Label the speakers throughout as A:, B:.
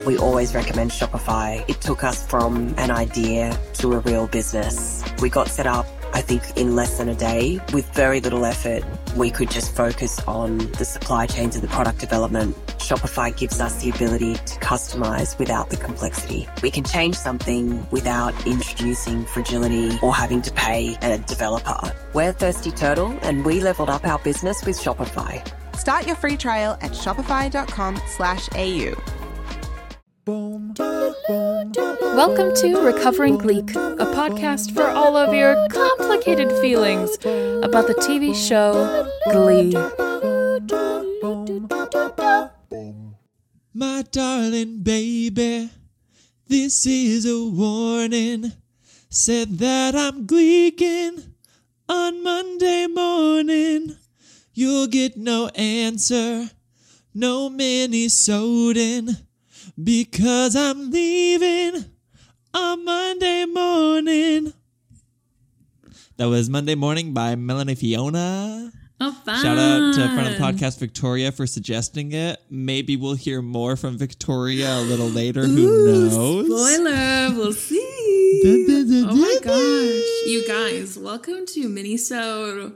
A: We always recommend Shopify. It took us from an idea to a real business. We got set up, I think, in less than a day. With very little effort, we could just focus on the supply chains and the product development. Shopify gives us the ability to customize without the complexity. We can change something without introducing fragility or having to pay a developer. We're Thirsty Turtle, and we leveled up our business with Shopify.
B: Start your free trial at shopify.com/au.
C: Welcome to Recovering Gleek, a podcast for all of your complicated feelings about the TV show Glee.
D: My darling baby, this is a warning. Said that I'm gleeking on Monday morning. You'll get no answer, no mini-sodin'. Because I'm leaving on Monday morning. That was Monday Morning by Melanie Fiona.
C: Oh, fun.
D: Shout out to friend of the podcast, Victoria, for suggesting it. Maybe we'll hear more from Victoria a little later. Who knows?
C: Spoiler. We'll see. Oh my gosh. You guys, welcome to Minisode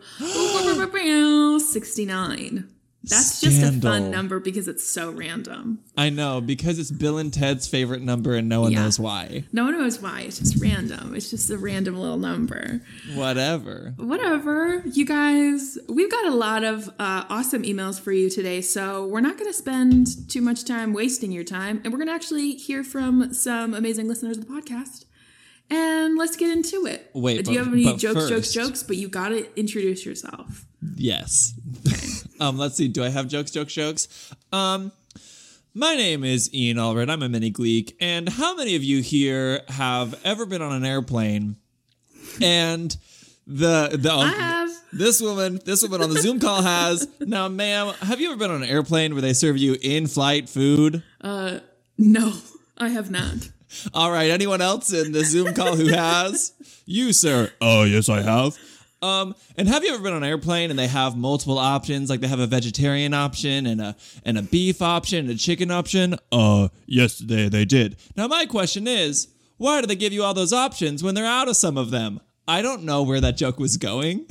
C: 69. That's just a fun number because it's so random.
D: I know, because it's Bill and Ted's favorite number and no one knows why.
C: No one knows why. It's just random. It's just a random little number.
D: Whatever.
C: You guys, we've got a lot of awesome emails for you today, so we're not going to spend too much time wasting your time, and we're going to actually hear from some amazing listeners of the podcast. And let's get into it.
D: Wait,
C: do you have any jokes? But you got to introduce yourself.
D: Yes. Okay. Let's see. Do I have jokes? My name is Ian Allred. I'm a mini gleek. And how many of you here have ever been on an airplane? And I have. This woman on the Zoom call has. Now, ma'am, have you ever been on an airplane where they serve you in-flight food?
C: No, I have not.
D: All right. Anyone else in the Zoom call who has? You, sir. Oh, yes, I have. And have you ever been on an airplane and they have multiple options? Like they have a vegetarian option and a beef option and a chicken option? Yes, they did. Now, my question is, why do they give you all those options when they're out of some of them? I don't know where that joke was going.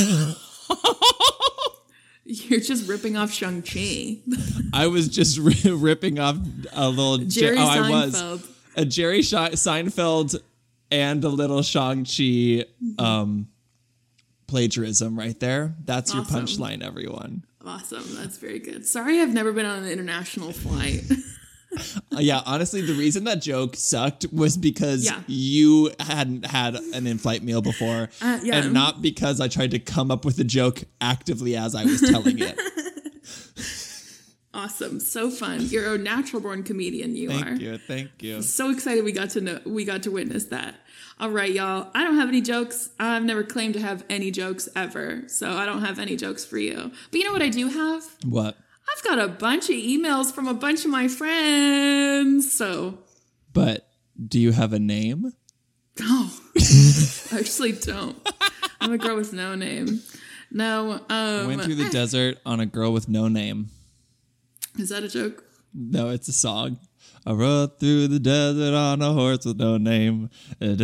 C: You're just ripping off Shang-Chi.
D: I was just ripping off a little...
C: Jerry Seinfeld.
D: A Jerry Seinfeld and a little Shang-Chi plagiarism right there. That's awesome. Your punchline, everyone.
C: Awesome. That's very good. Sorry I've never been on an international flight.
D: Yeah, honestly, the reason that joke sucked was because you hadn't had an in-flight meal before, and not because I tried to come up with a joke actively as I was telling it.
C: Awesome. So fun. You're a natural born comedian.
D: Thank you.
C: So excited we got to witness that. All right, y'all. I don't have any jokes. I've never claimed to have any jokes ever. So I don't have any jokes for you. But you know what I do have?
D: What?
C: I've got a bunch of emails from a bunch of my friends.
D: But do you have a name?
C: No. I actually don't. I'm a girl with no name. No.
D: Went through the desert on a girl with no name.
C: Is that a joke?
D: No, it's a song. I rode through the desert on a horse with no name.
C: Yes,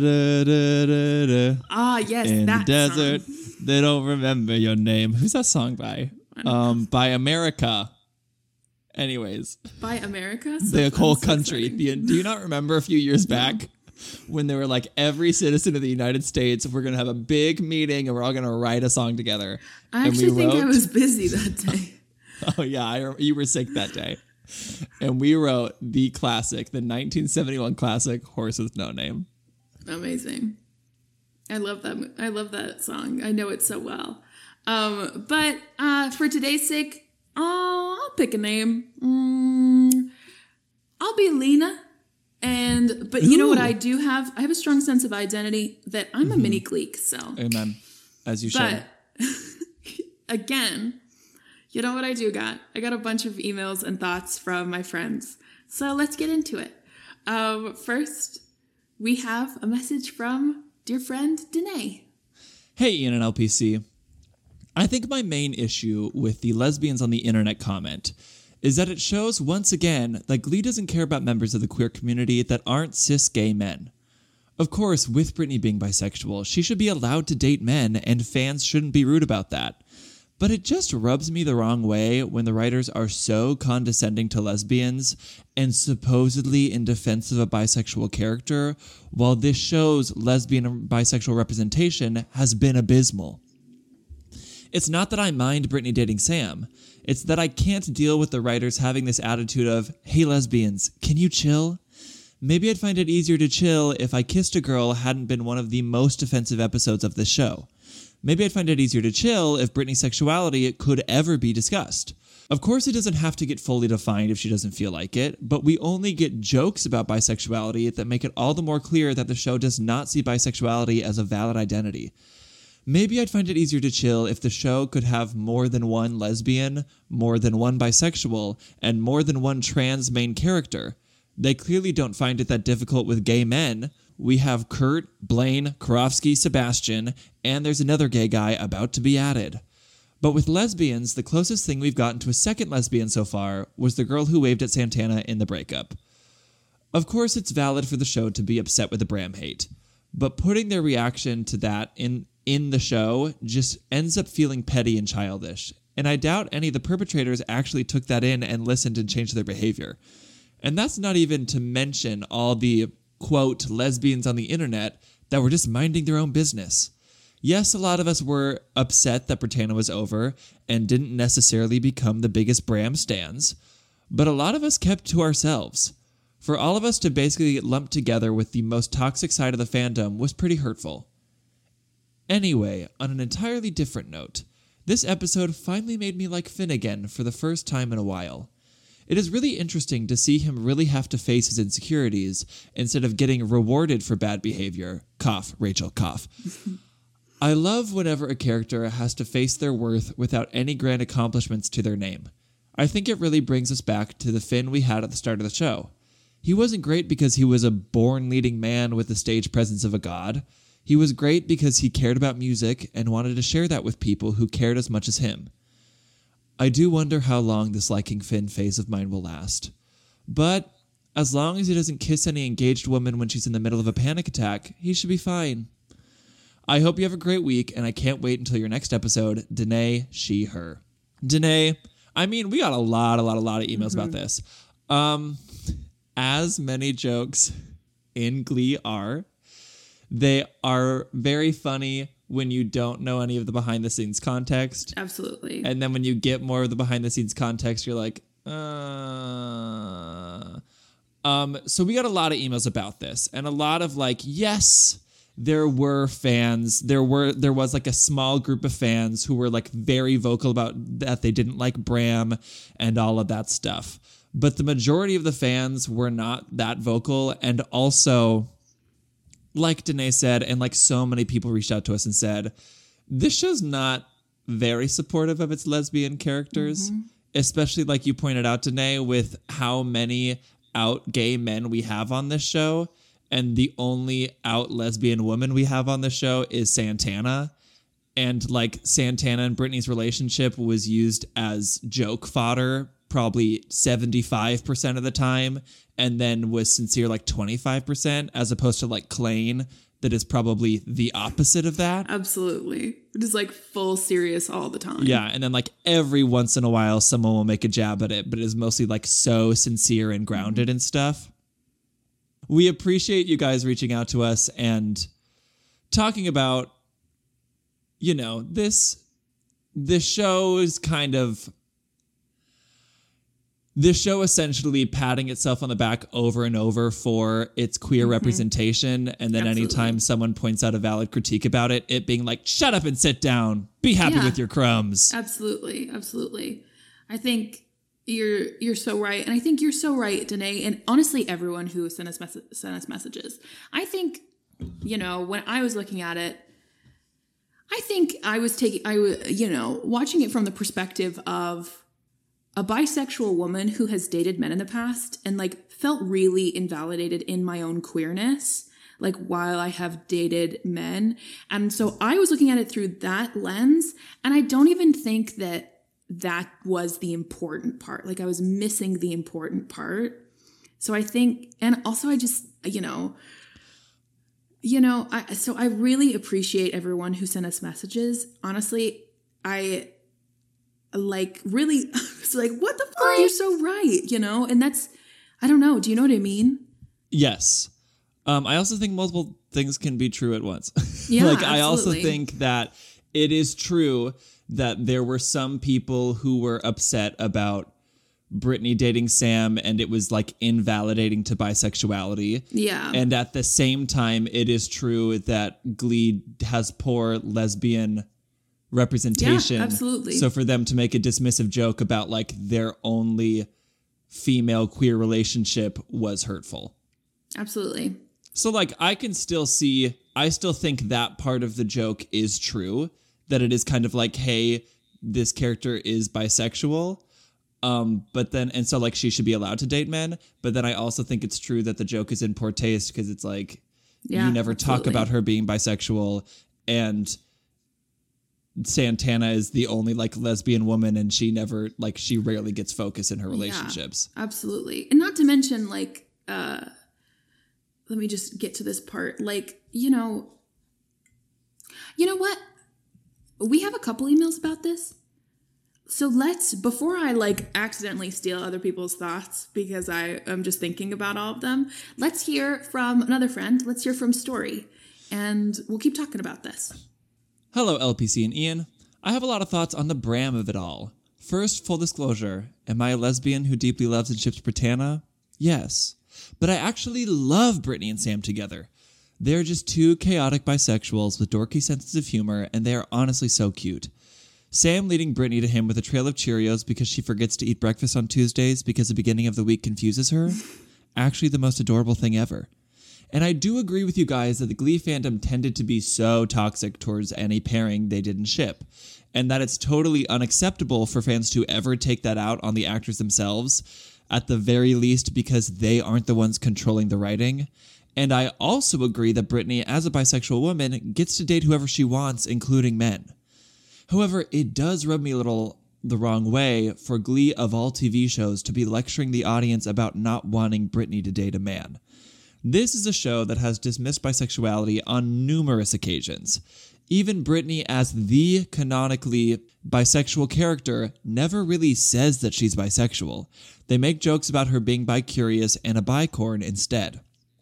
D: in
C: that
D: the desert,
C: song.
D: They don't remember your name. Who's that song by? By America. Anyways.
C: By America?
D: The whole country. Do you not remember a few years back when they were like, every citizen of the United States, we're going to have a big meeting and we're all going to write a song together.
C: I actually think I was busy that day.
D: Oh, yeah. You were sick that day. And we wrote the 1971 classic, Horse with No Name.
C: Amazing. I love that song. I know it so well. But for today's sake, I'll pick a name. I'll be Lena. But you know what I do have? I have a strong sense of identity that I'm a mini gleek. So
D: amen. As you should.
C: But again, you know what I do got? I got a bunch of emails and thoughts from my friends. So let's get into it. First, we have a message from dear friend Danae.
D: Hey, Ian and LPC. I think my main issue with the lesbians on the internet comment is that it shows once again that Glee doesn't care about members of the queer community that aren't cis gay men. Of course, with Brittany being bisexual, she should be allowed to date men, and fans shouldn't be rude about that. But it just rubs me the wrong way when the writers are so condescending to lesbians and supposedly in defense of a bisexual character, while this show's lesbian and bisexual representation has been abysmal. It's not that I mind Brittany dating Sam. It's that I can't deal with the writers having this attitude of, hey lesbians, can you chill? Maybe I'd find it easier to chill if I Kissed a Girl hadn't been one of the most offensive episodes of this show. Maybe I'd find it easier to chill if Brittany's sexuality could ever be discussed. Of course, it doesn't have to get fully defined if she doesn't feel like it, but we only get jokes about bisexuality that make it all the more clear that the show does not see bisexuality as a valid identity. Maybe I'd find it easier to chill if the show could have more than one lesbian, more than one bisexual, and more than one trans main character. They clearly don't find it that difficult with gay men. We have Kurt, Blaine, Karofsky, Sebastian, and there's another gay guy about to be added. But with lesbians, the closest thing we've gotten to a second lesbian so far was the girl who waved at Santana in the breakup. Of course, it's valid for the show to be upset with the Bram hate, but putting their reaction to that in the show just ends up feeling petty and childish, and I doubt any of the perpetrators actually took that in and listened and changed their behavior. And that's not even to mention all the, quote, lesbians on the internet that were just minding their own business. Yes, a lot of us were upset that Britannia was over and didn't necessarily become the biggest Bram stans, but a lot of us kept to ourselves. For all of us to basically get lumped together with the most toxic side of the fandom was pretty hurtful. Anyway, on an entirely different note, this episode finally made me like Finn again for the first time in a while. It is really interesting to see him really have to face his insecurities instead of getting rewarded for bad behavior. Cough, Rachel, cough. I love whenever a character has to face their worth without any grand accomplishments to their name. I think it really brings us back to the Finn we had at the start of the show. He wasn't great because he was a born leading man with the stage presence of a god. He was great because he cared about music and wanted to share that with people who cared as much as him. I do wonder how long this liking Finn phase of mine will last. But as long as he doesn't kiss any engaged woman when she's in the middle of a panic attack, he should be fine. I hope you have a great week, and I can't wait until your next episode, Danae, she, her. Danae, I mean, we got a lot of emails about this. As many jokes in Glee are, they are very funny when you don't know any of the behind-the-scenes context.
C: Absolutely. And
D: then when you get more of the behind-the-scenes context, you're like, So we got a lot of emails about this, and a lot of like, yes, there were fans. There was like a small group of fans who were like very vocal about that they didn't like Bram and all of that stuff. But the majority of the fans were not that vocal, and also, like Danae said, and like so many people reached out to us and said, this show's not very supportive of its lesbian characters, especially like you pointed out, Danae, with how many out gay men we have on this show, and the only out lesbian woman we have on the show is Santana. And like Santana and Brittany's relationship was used as joke fodder probably 75% of the time, and then was sincere like 25%, as opposed to like Klaine, that is probably the opposite of that.
C: Absolutely. It is like full serious all the time.
D: Yeah, and then like every once in a while someone will make a jab at it, but it is mostly like so sincere and grounded and stuff. We appreciate you guys reaching out to us and talking about, you know, this show is kind of... This show essentially patting itself on the back over and over for its queer representation, and then anytime someone points out a valid critique about it, it being like, shut up and sit down. Be happy with your crumbs.
C: Absolutely. Absolutely. I think you're so right. And I think you're so right, Danae, and honestly, everyone who sent us messages. I think, you know, when I was looking at it, I think I was watching it from the perspective of a bisexual woman who has dated men in the past and like felt really invalidated in my own queerness, like while I have dated men. And so I was looking at it through that lens. And I don't even think that that was the important part. Like I was missing the important part. So I think, and also I just, I really appreciate everyone who sent us messages. Honestly, I like really was like, what the fuck? You're so right, and that's, I don't know. Do you know what I mean?
D: Yes. I also think multiple things can be true at once.
C: Yeah,
D: like,
C: absolutely.
D: I also think that it is true that there were some people who were upset about Brittany dating Sam, and it was like invalidating to bisexuality.
C: Yeah.
D: And at the same time, it is true that Glee has poor lesbian representation.
C: Yeah, absolutely.
D: So for them to make a dismissive joke about like their only female queer relationship was hurtful.
C: Absolutely.
D: So like I still think that part of the joke is true, that it is kind of like, hey, this character is bisexual. But then, and so like she should be allowed to date men. But then I also think it's true that the joke is in poor taste because it's like, you never talk about her being bisexual, and Santana is the only like lesbian woman, and she rarely gets focus in her relationships.
C: Yeah, absolutely. And not to mention like, let me just get to this part. Like, you know what? We have a couple emails about this. So before I like accidentally steal other people's thoughts, because I am just thinking about all of them, let's hear from another friend. Let's hear from Story, and we'll keep talking about this.
D: Hello, LPC and Ian. I have a lot of thoughts on the Bram of it all. First, full disclosure, am I a lesbian who deeply loves and ships Britannia? Yes. But I actually love Brittany and Sam together. They're just two chaotic bisexuals with dorky senses of humor, and they are honestly so cute. Sam leading Brittany to him with a trail of Cheerios because she forgets to eat breakfast on Tuesdays because the beginning of the week confuses her. Actually the most adorable thing ever. And I do agree with you guys that the Glee fandom tended to be so toxic towards any pairing they didn't ship, and that it's totally unacceptable for fans to ever take that out on the actors themselves, at the very least because they aren't the ones controlling the writing. And I also agree that Brittany, as a bisexual woman, gets to date whoever she wants, including men. However, it does rub me a little the wrong way for Glee of all TV shows to be lecturing the audience about not wanting Brittany to date a man. This is a show that has dismissed bisexuality on numerous occasions. Even Brittany, as the canonically bisexual character, never really says that she's bisexual. They make jokes about her being bi-curious and a bicorn instead.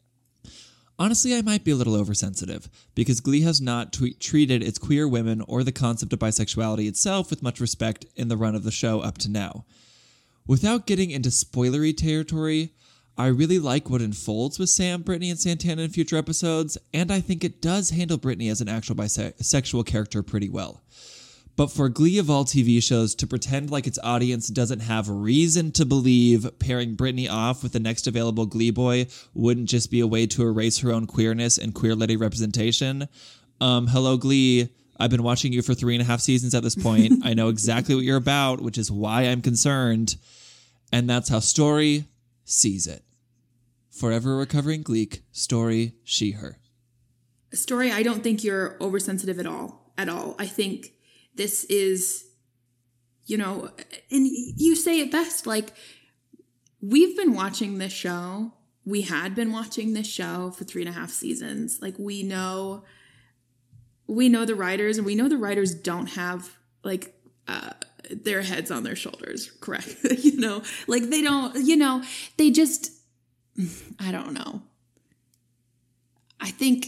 D: Honestly, I might be a little oversensitive, because Glee has not treated its queer women or the concept of bisexuality itself with much respect in the run of the show up to now. Without getting into spoilery territory, I really like what unfolds with Sam, Brittany, and Santana in future episodes, and I think it does handle Brittany as an actual bisexual character pretty well. But for Glee of all TV shows to pretend like its audience doesn't have reason to believe pairing Brittany off with the next available Glee boy wouldn't just be a way to erase her own queerness and queer lady representation. Hello, Glee. I've been watching you for 3.5 seasons at this point. I know exactly what you're about, which is why I'm concerned. And that's how Story sees it. Forever recovering Gleek, Story, she, her.
C: Story, I don't think you're oversensitive at all. I think this is, and you say it best, like, we've been watching this show. We had been watching this show for 3.5 seasons. Like, we know the writers, and we know the writers don't have, like, their heads on their shoulders, correct? Like, they don't, they just, I don't know. I think,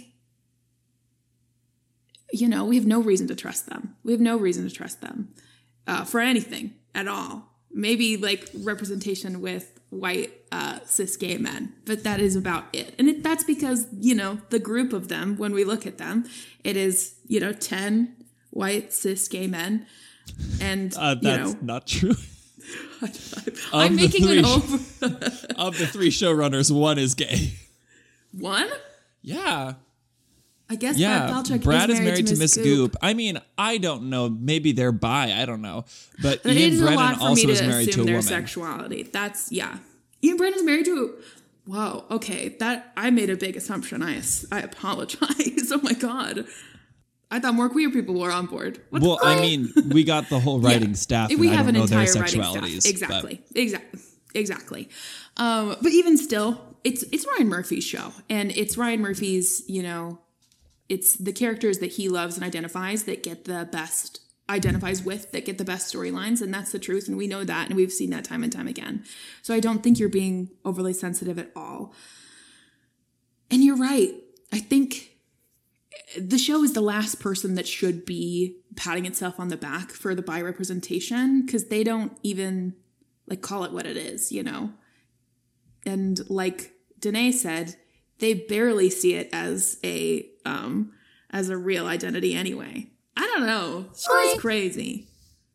C: we have no reason to trust them. We have no reason to trust them for anything at all. Maybe like representation with white cis gay men, but that is about it. And that's because, the group of them, when we look at them, it is, 10 white cis gay men. And,
D: that's not true.
C: I'm making an over.
D: Of the 3 showrunners, 1 is gay.
C: 1?
D: Yeah.
C: I guess
D: Brad is married to Miss Goop. I mean, I don't know. Maybe they're bi. I don't know. But Ian Brennan also is married to a woman.
C: Sexuality. That's, yeah. Ian Brennan's married to whoa, okay. I made a big assumption. I apologize. Oh my God. I thought more queer people were on board.
D: Well, I mean, we got the whole writing staff.
C: We
D: and
C: have
D: I don't
C: an
D: know their
C: entire writing
D: sexualities.
C: staff. Exactly. But even still, it's Ryan Murphy's show, and it's Ryan Murphy's. It's the characters that he loves and identifies with that get the best storylines, and that's the truth, and we know that, and we've seen that time and time again. So I don't think you're being overly sensitive at all. And you're right. I think the show is the last person that should be patting itself on the back for the bi representation, because they don't even call it what it is, And like Danae said, they barely see it as a real identity anyway. I don't know. Show's crazy.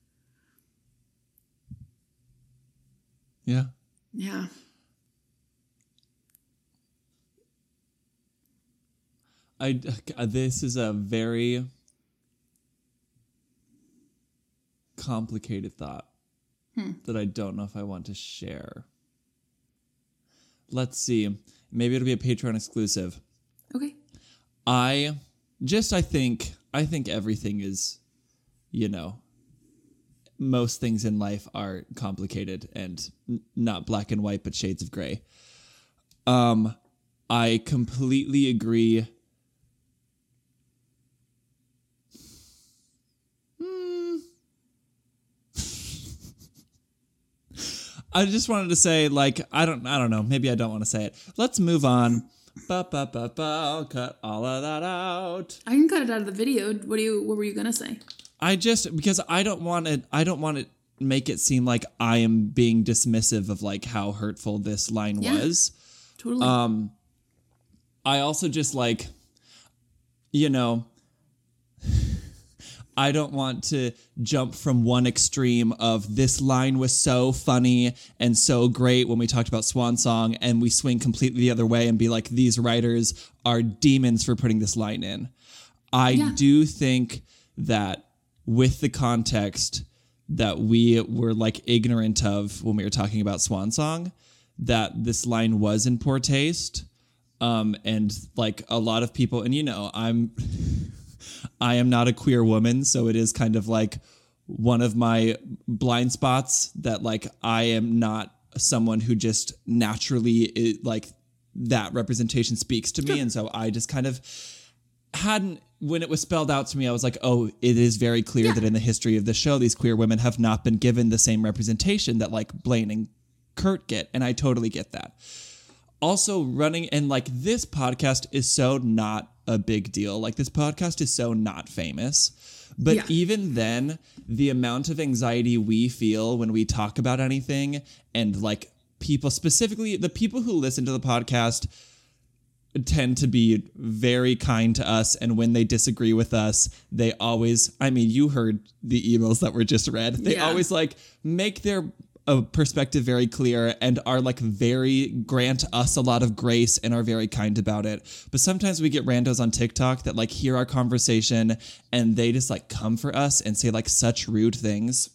D: Yeah.
C: Yeah.
D: This is a very complicated thought that I don't know if I want to share. Let's see. Maybe it'll be a Patreon exclusive.
C: Okay.
D: I think everything is, most things in life are complicated and not black and white, but shades of gray. I completely agree. I just wanted to say, I don't know. Maybe I don't want to say it. Let's move on. Cut all of that out.
C: I can cut it out of the video. What were you gonna say?
D: Because I don't want to make it seem like I am being dismissive of how hurtful this line was.
C: Totally.
D: I also just I don't want to jump from one extreme of this line was so funny and so great when we talked about Swan Song, and we swing completely the other way and be like, these writers are demons for putting this line in. I do think that with the context that we were ignorant of when we were talking about Swan Song, that this line was in poor taste. And a lot of people, and I am not a queer woman, so it is kind of one of my blind spots that I am not someone who just naturally that representation speaks to me. And so I just kind of hadn't, when it was spelled out to me, I was like, oh, it is very clear that in the history of the show, these queer women have not been given the same representation that Blaine and Kurt get. And I totally get that. Also running, and this podcast is so not a big deal. This podcast is so not famous. But even then, the amount of anxiety we feel when we talk about anything, and people, specifically the people who listen to the podcast, tend to be very kind to us. And when they disagree with us, they always, you heard the emails that were just read. They always make their perspective very clear and are grant us a lot of grace and are very kind about it. But sometimes we get randos on TikTok that hear our conversation and they just come for us and say such rude things.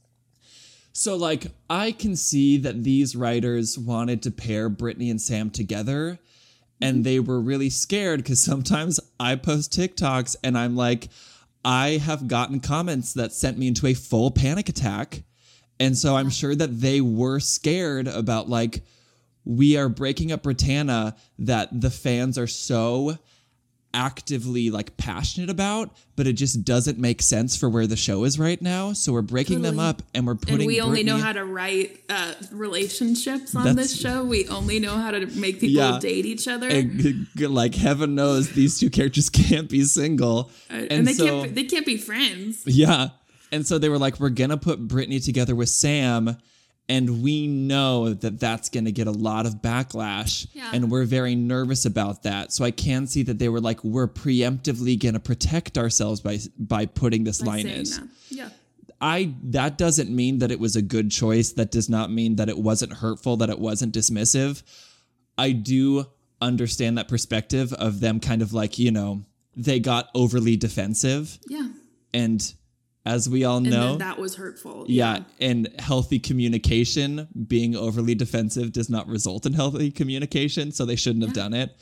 D: So I can see that these writers wanted to pair Brittany and Sam together, and they were really scared because sometimes I post TikToks and I'm I have gotten comments that sent me into a full panic attack. And so I'm sure that they were scared about we are breaking up Britannia that the fans are so actively passionate about, but it just doesn't make sense for where the show is right now. So we're breaking them up and we're putting. And
C: we only know how to write relationships on this show. We only know how to make people date each other.
D: And, heaven knows these two characters can't be single,
C: and they can't be friends.
D: Yeah. And so they were we're going to put Brittany together with Sam, and we know that that's going to get a lot of backlash, and we're very nervous about that. So I can see that they were we're preemptively going to protect ourselves by putting this line in.
C: Yeah.
D: That doesn't mean that it was a good choice. That does not mean that it wasn't hurtful, that it wasn't dismissive. I do understand that perspective of them kind of they got overly defensive.
C: Yeah.
D: And as we all know,
C: and that was hurtful.
D: Yeah, and healthy communication, being overly defensive does not result in healthy communication, so they shouldn't have done it.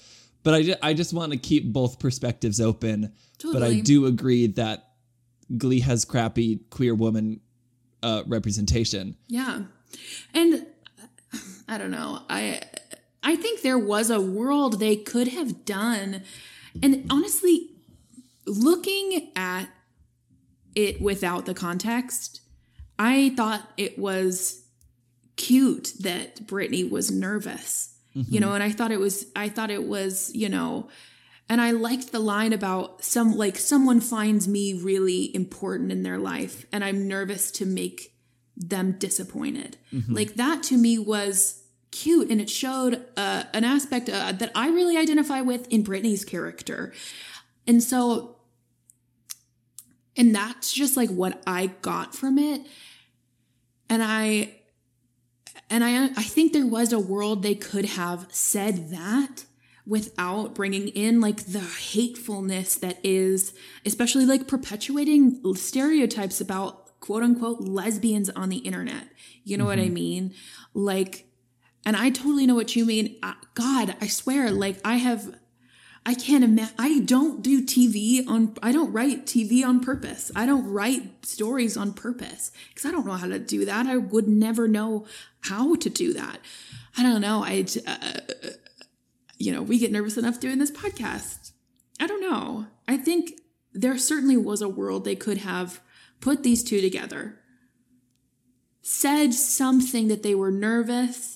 D: But I just want to keep both perspectives open.
C: Totally.
D: But I do agree that Glee has crappy queer woman representation.
C: Yeah. And I don't know. I think there was a world they could have done. And honestly, looking at it without the context, I thought it was cute that Brittany was nervous, you know, and I thought it was, you know, and I liked the line about someone finds me really important in their life and I'm nervous to make them disappointed. Like that to me was cute, and it showed an aspect that I really identify with in Brittany's character. And so, and that's just like what I got from it. And I think there was a world they could have said that without bringing in like the hatefulness that is, especially like perpetuating stereotypes about quote unquote lesbians on the internet. You know what I mean? Like, and I totally know what you mean. God, I swear, like I can't imagine. I don't write TV on purpose. I don't write stories on purpose because I don't know how to do that. I would never know how to do that. I don't know. We get nervous enough doing this podcast. I don't know. I think there certainly was a world they could have put these two together, said something that they were nervous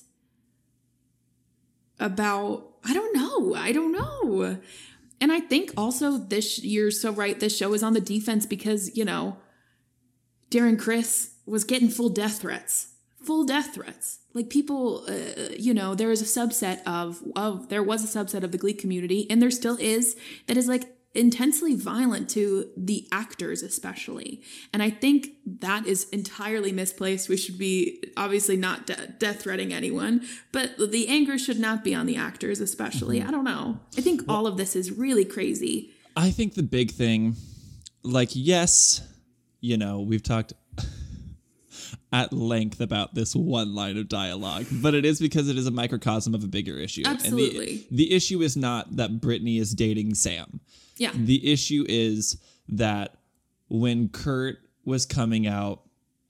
C: about. I don't know. And I think also you're so right. This show is on the defense because, you know, Darren Criss was getting full death threats. Like people, there was a subset of the Glee community, and there still is, that is like intensely violent to the actors especially. And I think that is entirely misplaced. We should be obviously not death threatening anyone, but the anger should not be on the actors especially. I don't know. I think all of this is really crazy.
D: I think the big thing, like, yes, you know, we've talked at length about this one line of dialogue, but it is because it is a microcosm of a bigger issue.
C: Absolutely.
D: And the issue is not that Brittany is dating Sam.
C: Yeah.
D: The issue is that when Kurt was coming out,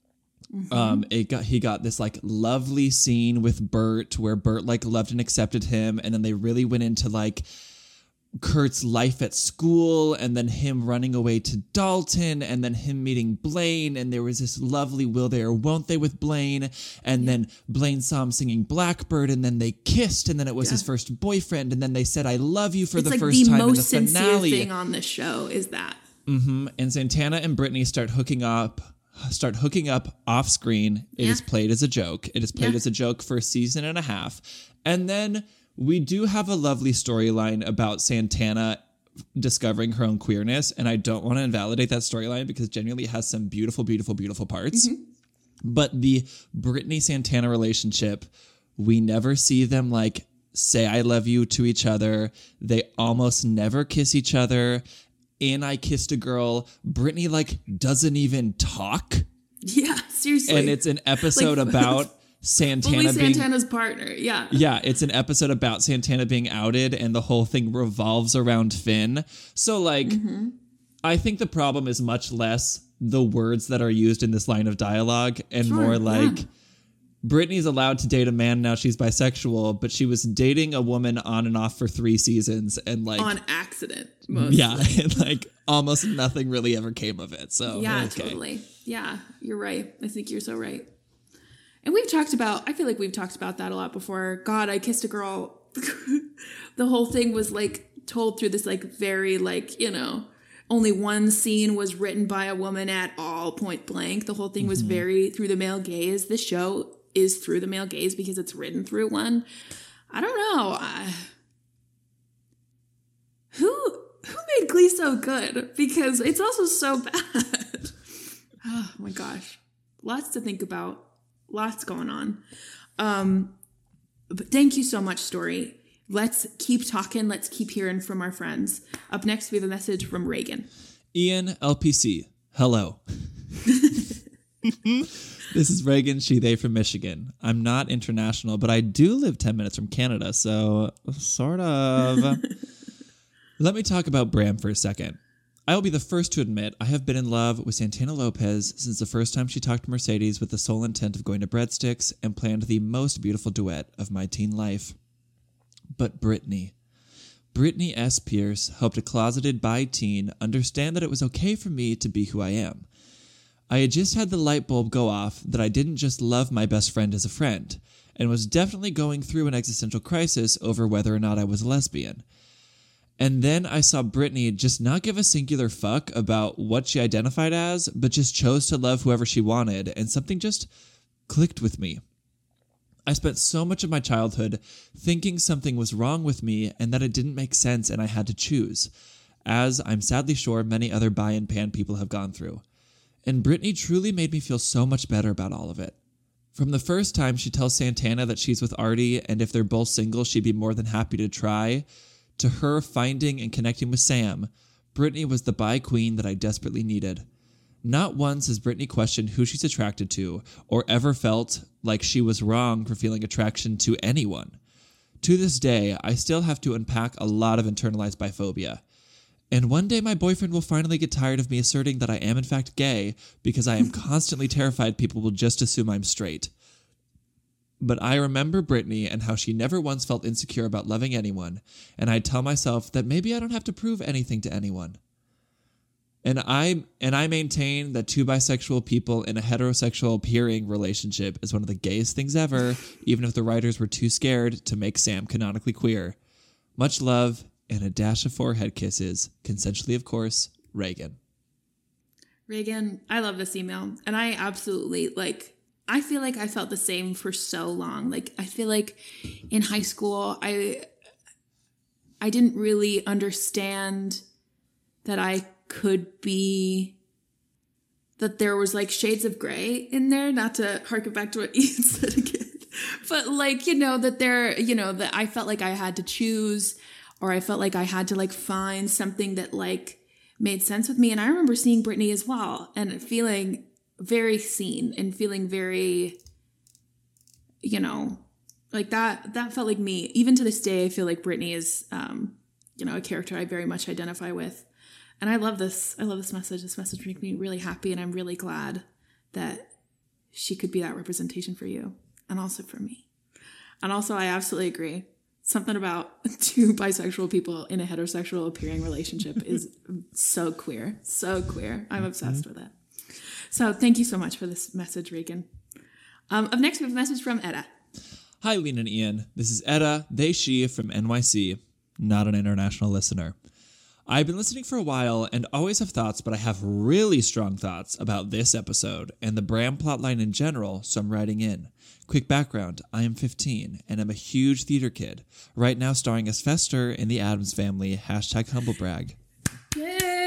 D: he got this like lovely scene with Bert where Bert like loved and accepted him, and then they really went into like Kurt's life at school, and then him running away to Dalton, and then him meeting Blaine, and there was this lovely will they or won't they with Blaine, and then Blaine saw him singing Blackbird, and then they kissed, and then it was his first boyfriend, and then they said I love you for the first time in the finale. It's like the most sincere
C: thing on this show is that.
D: And Santana and Brittany start hooking up off screen. It is played as a joke. It is played as a joke for a season and a half, and then we do have a lovely storyline about Santana discovering her own queerness, and I don't want to invalidate that storyline because genuinely it has some beautiful, beautiful, beautiful parts. But the Brittany-Santana relationship, we never see them like say I love you to each other. They almost never kiss each other. In I Kissed a Girl, Brittany like doesn't even talk.
C: Yeah, seriously.
D: And it's an episode about
C: Santana's partner. Yeah,
D: it's an episode about Santana being outed, and the whole thing revolves around Finn. So like I think the problem is much less the words that are used in this line of dialogue and more like Brittany's allowed to date a man now, she's bisexual, but she was dating a woman on and off for 3 seasons and like
C: on accident mostly.
D: And like almost nothing really ever came of it. So
C: totally. Yeah, you're right. I think you're so right. And I feel like we've talked about that a lot before. God, I Kissed a Girl. The whole thing was like told through this like very like, you know, only one scene was written by a woman at all, point blank. The whole thing was very through the male gaze. This show is through the male gaze because it's written through one. I don't know. Who made Glee so good? Because it's also so bad. Oh my gosh. Lots to think about. Lots going on. But thank you so much, Story. Let's keep talking. Let's keep hearing from our friends. Up next, we have a message from Reagan.
D: Ian, LPC. Hello. This is Reagan, she, they from Michigan. I'm not international, but I do live 10 minutes from Canada, so sort of. Let me talk about Bram for a second. I will be the first to admit I have been in love with Santana Lopez since the first time she talked to Mercedes with the sole intent of going to Breadsticks and planned the most beautiful duet of my teen life. But Brittany S. Pierce helped a closeted bi teen understand that it was okay for me to be who I am. I had just had the light bulb go off that I didn't just love my best friend as a friend, and was definitely going through an existential crisis over whether or not I was a lesbian. And then I saw Brittany just not give a singular fuck about what she identified as, but just chose to love whoever she wanted, and something just clicked with me. I spent so much of my childhood thinking something was wrong with me and that it didn't make sense and I had to choose, as I'm sadly sure many other bi and pan people have gone through. And Brittany truly made me feel so much better about all of it. From the first time she tells Santana that she's with Artie and if they're both single she'd be more than happy to try, to her finding and connecting with Sam, Brittany was the bi queen that I desperately needed. Not once has Brittany questioned who she's attracted to or ever felt like she was wrong for feeling attraction to anyone. To this day, I still have to unpack a lot of internalized biphobia. And one day my boyfriend will finally get tired of me asserting that I am in fact gay because I am constantly terrified people will just assume I'm straight. But I remember Brittany and how she never once felt insecure about loving anyone, and I tell myself that maybe I don't have to prove anything to anyone. And I maintain that two bisexual people in a heterosexual appearing relationship is one of the gayest things ever, even if the writers were too scared to make Sam canonically queer. Much love and a dash of forehead kisses, consensually of course, Reagan.
C: Reagan, I love this email, and I absolutely I feel like I felt the same for so long. I feel like in high school, I didn't really understand that I could be, that there was shades of gray in there, not to harken back to what Ian said again, but that I felt like I had to choose, or I felt like I had to find something that made sense with me. And I remember seeing Brittany as well and feeling very seen and feeling very, that felt like me. Even to this day, I feel like Brittany is, a character I very much identify with. And I love this. I love this message. This message makes me really happy. And I'm really glad that she could be that representation for you and also for me. And also, I absolutely agree. Something about two bisexual people in a heterosexual appearing relationship is so queer. So queer. I'm obsessed with it. So thank you so much for this message, Reagan. Up next, we have a message from Etta.
D: Hi, Lean and Ian. This is Etta, they, she, from NYC, not an international listener. I've been listening for a while and always have thoughts, but I have really strong thoughts about this episode and the Bram plotline in general, so I'm writing in. Quick background, I am 15 and I'm a huge theater kid, right now starring as Fester in The Addams Family, #humblebrag.
C: Yay!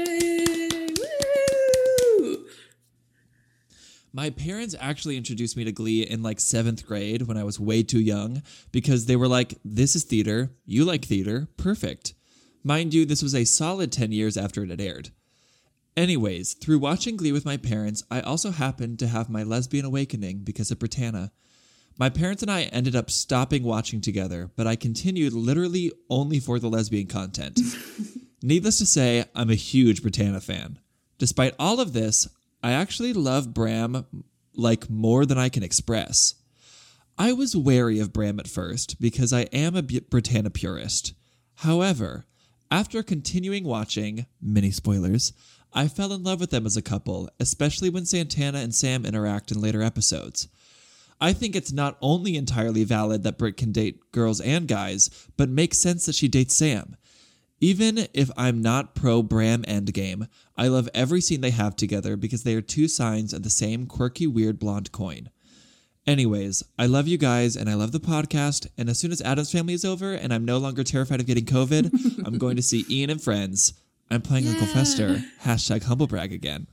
C: Woo!
D: My parents actually introduced me to Glee in 7th grade when I was way too young because they were like, this is theater, you like theater, perfect. Mind you, this was a solid 10 years after it had aired. Anyways, through watching Glee with my parents, I also happened to have my lesbian awakening because of Britannia. My parents and I ended up stopping watching together, but I continued literally only for the lesbian content. Needless to say, I'm a huge Britannia fan. Despite all of this, I actually love Bram more than I can express. I was wary of Bram at first because I am a Britannia purist. However, after continuing watching, mini spoilers, I fell in love with them as a couple, especially when Santana and Sam interact in later episodes. I think it's not only entirely valid that Britt can date girls and guys, but makes sense that she dates Sam. Even if I'm not pro Bram endgame, I love every scene they have together because they are two sides of the same quirky, weird blonde coin. Anyways, I love you guys and I love the podcast, and as soon as Addams Family is over and I'm no longer terrified of getting COVID, I'm going to see Ian and Friends. I'm playing Uncle Fester, #humblebrag again.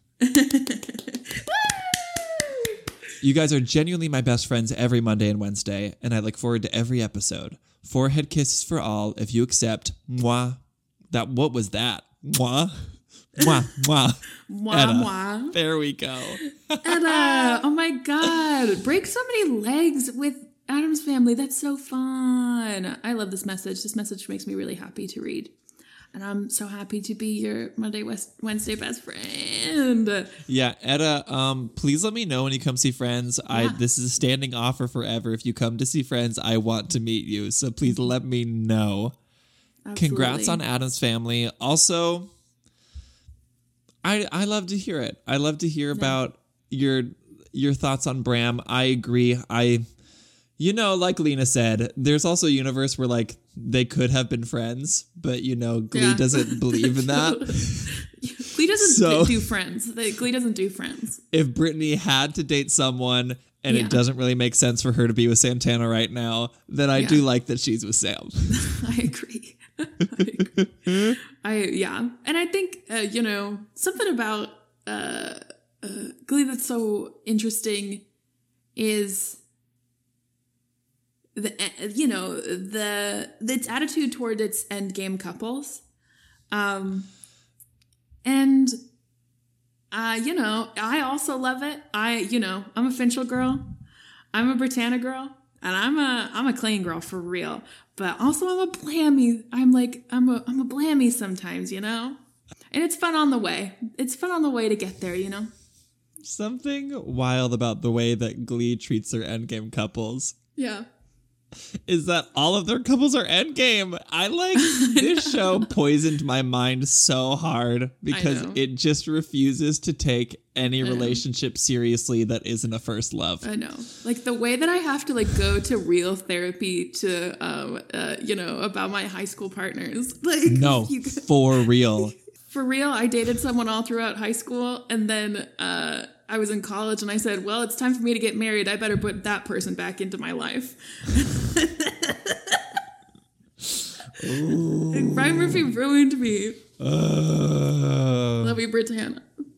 D: You guys are genuinely my best friends every Monday and Wednesday, and I look forward to every episode. Forehead kisses for all if you accept. Mwah. What was that? Mwah. Mwah, mwah.
C: Mwah, mwah.
D: There we go.
C: Etta, oh my God. Break so many legs with Addams Family. That's so fun. I love this message. This message makes me really happy to read. And I'm so happy to be your Wednesday best friend.
D: Yeah, Etta, please let me know when you come see Friends. This is a standing offer forever. If you come to see Friends, I want to meet you. So please let me know.
C: Absolutely.
D: Congrats on Addams Family. Also, I love to hear it. I love to hear about your thoughts on Bram. I agree. Like Lena said, there's also a universe where like they could have been friends, but Glee doesn't believe in that.
C: Glee doesn't do friends. Glee doesn't do friends.
D: If Brittany had to date someone and it doesn't really make sense for her to be with Santana right now, then I do like that she's with Sam.
C: I agree. And I think something about Glee that's so interesting is its attitude toward its endgame couples, I also love it. I'm a Finchel girl, I'm a Britannia girl, and I'm a Klaine girl for real. But also I'm a Blammy. I'm a Blammy sometimes, and it's fun on the way. It's fun on the way to get there,
D: Something wild about the way that Glee treats their endgame couples.
C: Yeah.
D: Is that all of their couples are endgame. This show poisoned my mind so hard because it just refuses to take any relationship seriously that isn't a first love.
C: I know. Like the way that I have to go to real therapy to, about my high school partners.
D: No, for real.
C: For real, I dated someone all throughout high school, and then I was in college, and I said, well, it's time for me to get married. I better put that person back into my life. Ryan Murphy ruined me. Love you, Britannia.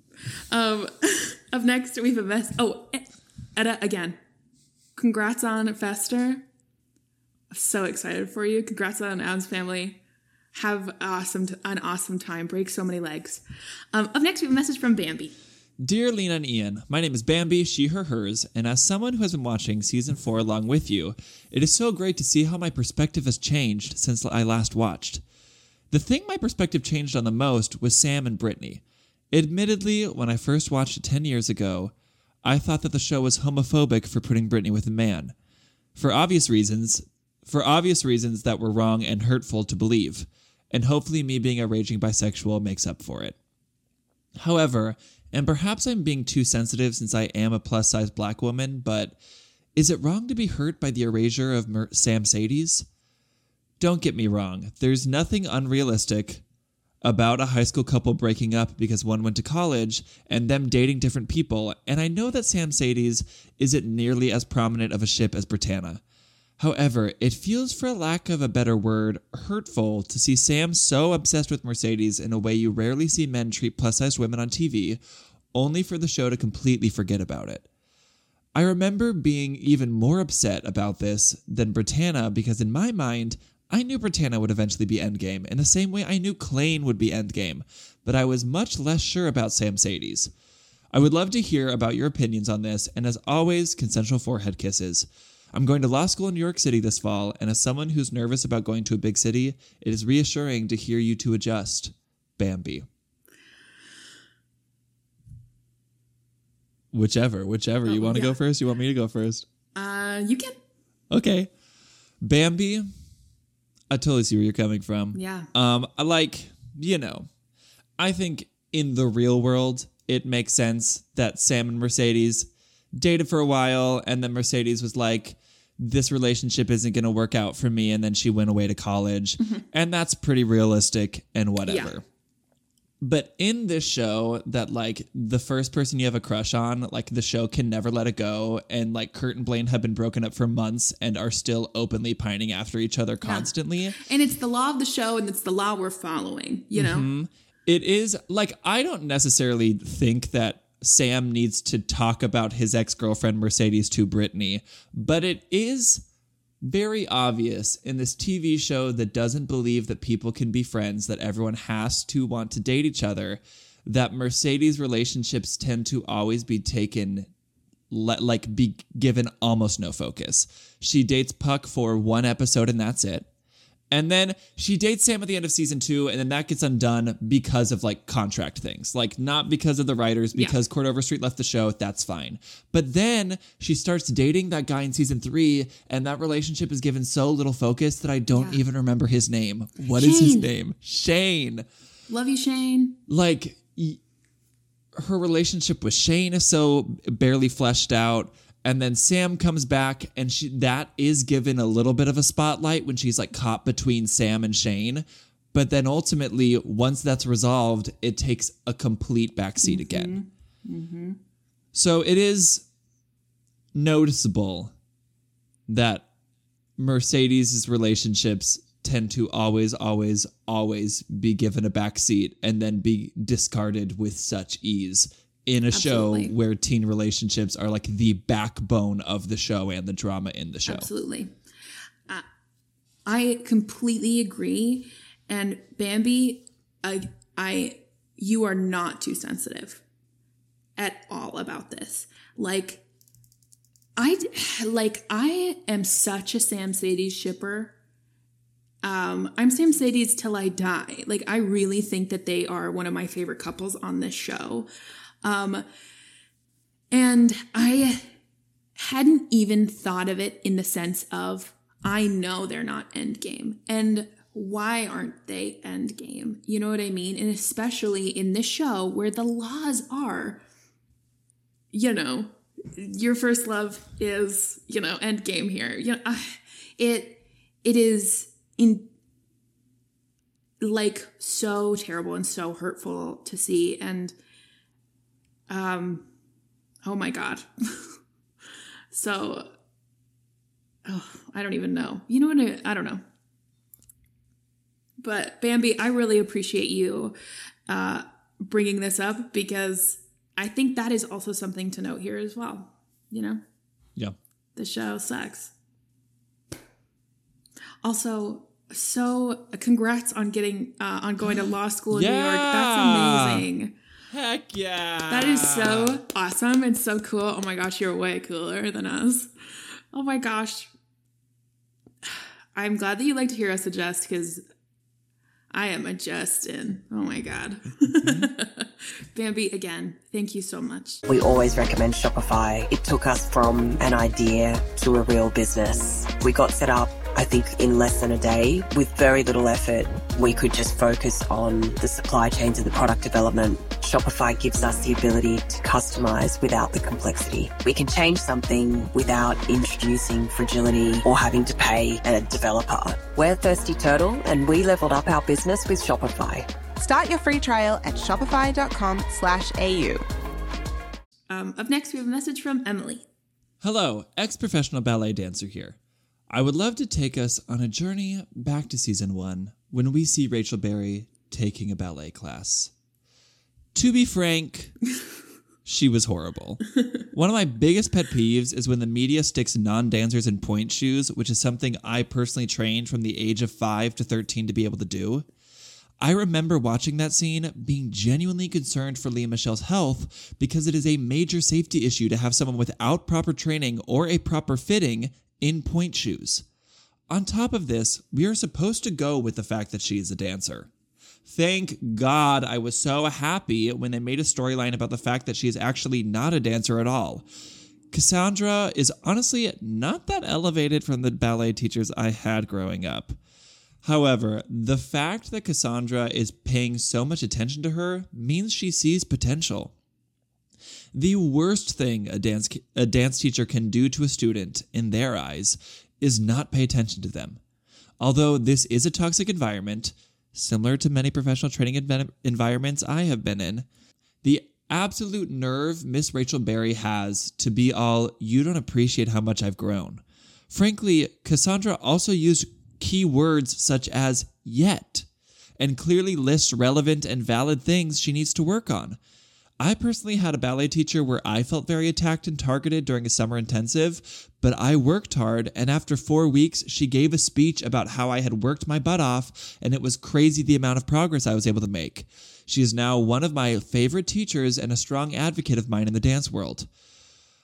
C: Up next, we have Etta again. Congrats on Fester. I'm so excited for you. Congrats on Addams Family. Have an awesome time. Break so many legs. Up next, we have a message from Bambi.
D: Dear Lena and Ian, my name is Bambi, she, her, hers, and as someone who has been watching season 4 along with you, it is so great to see how my perspective has changed since I last watched. The thing my perspective changed on the most was Sam and Brittany. Admittedly, when I first watched it 10 years ago, I thought that the show was homophobic for putting Brittany with a man. For obvious reasons that were wrong and hurtful to believe, and hopefully me being a raging bisexual makes up for it. However, and perhaps I'm being too sensitive since I am a plus-size black woman, but is it wrong to be hurt by the erasure of Sam Sadie's? Don't get me wrong, there's nothing unrealistic about a high school couple breaking up because one went to college and them dating different people, and I know that Sam Sadie's isn't nearly as prominent of a ship as Britannia. However, it feels, for lack of a better word, hurtful to see Sam so obsessed with Mercedes in a way you rarely see men treat plus-sized women on TV, only for the show to completely forget about it. I remember being even more upset about this than Britannia because in my mind, I knew Britannia would eventually be endgame in the same way I knew Klaine would be endgame, but I was much less sure about Sam Sadie's. I would love to hear about your opinions on this, and as always, consensual forehead kisses. I'm going to law school in New York City this fall, and as someone who's nervous about going to a big city, it is reassuring to hear you two adjust. Bambi. Whichever. You want to go first? You want me to go first?
C: You can.
D: Okay. Bambi, I totally see where you're coming from.
C: Yeah.
D: I think in the real world, it makes sense that Sam and Mercedes dated for a while, and then Mercedes was like, this relationship isn't going to work out for me, and then she went away to college, and that's pretty realistic and whatever. Yeah. But in this show, that the first person you have a crush on, the show can never let it go, and Kurt and Blaine have been broken up for months and are still openly pining after each other constantly. Yeah.
C: And it's the law of the show, and it's the law we're following, you know?
D: It is, I don't necessarily think that Sam needs to talk about his ex-girlfriend Mercedes to Brittany, but it is very obvious in this TV show that doesn't believe that people can be friends, that everyone has to want to date each other, that Mercedes relationships tend to always be taken, be given almost no focus. She dates Puck for one episode and that's it. And then she dates Sam at the end of season 2, and then that gets undone because of like contract things. Like not because of the writers, because Court Overstreet left the show, that's fine. But then she starts dating that guy in season 3, and that relationship is given so little focus that I don't even remember his name. What is his name? Shane.
C: Love you, Shane.
D: Like her relationship with Shane is so barely fleshed out. And then Sam comes back, and that is given a little bit of a spotlight when she's like caught between Sam and Shane. But then ultimately, once that's resolved, it takes a complete backseat again. Mm-hmm. So it is noticeable that Mercedes' relationships tend to always be given a backseat and then be discarded with such ease. In a show where teen relationships are like the backbone of the show and the drama in the show.
C: Absolutely. I completely agree. And Bambi, you are not too sensitive at all about this. I am such a Sam Sadie shipper. I'm Sam Sadie's till I die. Like, I really think that they are one of my favorite couples on this show. And I hadn't even thought of it in the sense of, I know they're not endgame. And why aren't they endgame? You know what I mean? And especially in this show where the laws are, your first love is, endgame here. It is so terrible and so hurtful to see. And oh my God. So, I don't even know. You know what? I don't know. But Bambi, I really appreciate you bringing this up because I think that is also something to note here as well. Yeah. The show sucks. Also, so congrats on going to law school in New York. That's amazing.
D: Heck yeah.
C: That is so awesome and so cool. Oh my gosh, you're way cooler than us. Oh my gosh. I'm glad that you like to hear us adjust because I am adjusting. Oh my God. Bambi, again, thank you so much.
A: We always recommend Shopify. It took us from an idea to a real business. We got set up, I think, in less than a day. With very little effort, we could just focus on the supply chains and the product development. Shopify gives us the ability to customize without the complexity. We can change something without introducing fragility or having to pay a developer. We're Thirsty Turtle, and we leveled up our business with Shopify.
B: Start your free trial at shopify.com/AU.
C: Up next, we have a message from Emily.
D: Hello, ex-professional ballet dancer here. I would love to take us on a journey back to season 1 when we see Rachel Berry taking a ballet class. To be frank, she was horrible. One of my biggest pet peeves is when the media sticks non-dancers in pointe shoes, which is something I personally trained from the age of 5 to 13 to be able to do. I remember watching that scene being genuinely concerned for Lea Michelle's health because it is a major safety issue to have someone without proper training or a proper fitting in pointe shoes. On top of this, we are supposed to go with the fact that she is a dancer. Thank God I was so happy when they made a storyline about the fact that she is actually not a dancer at all. Cassandra is honestly not that elevated from the ballet teachers I had growing up. However, the fact that Cassandra is paying so much attention to her means she sees potential. The worst thing a dance teacher can do to a student, in their eyes, is not pay attention to them. Although this is a toxic environment, similar to many professional training environments I have been in, the absolute nerve Miss Rachel Berry has to be all, "You don't appreciate how much I've grown." Frankly, Cassandra also used key words such as "yet," and clearly lists relevant and valid things she needs to work on. I personally had a ballet teacher where I felt very attacked and targeted during a summer intensive, but I worked hard, and after 4 weeks, she gave a speech about how I had worked my butt off, and it was crazy the amount of progress I was able to make. She is now one of my favorite teachers and a strong advocate of mine in the dance world.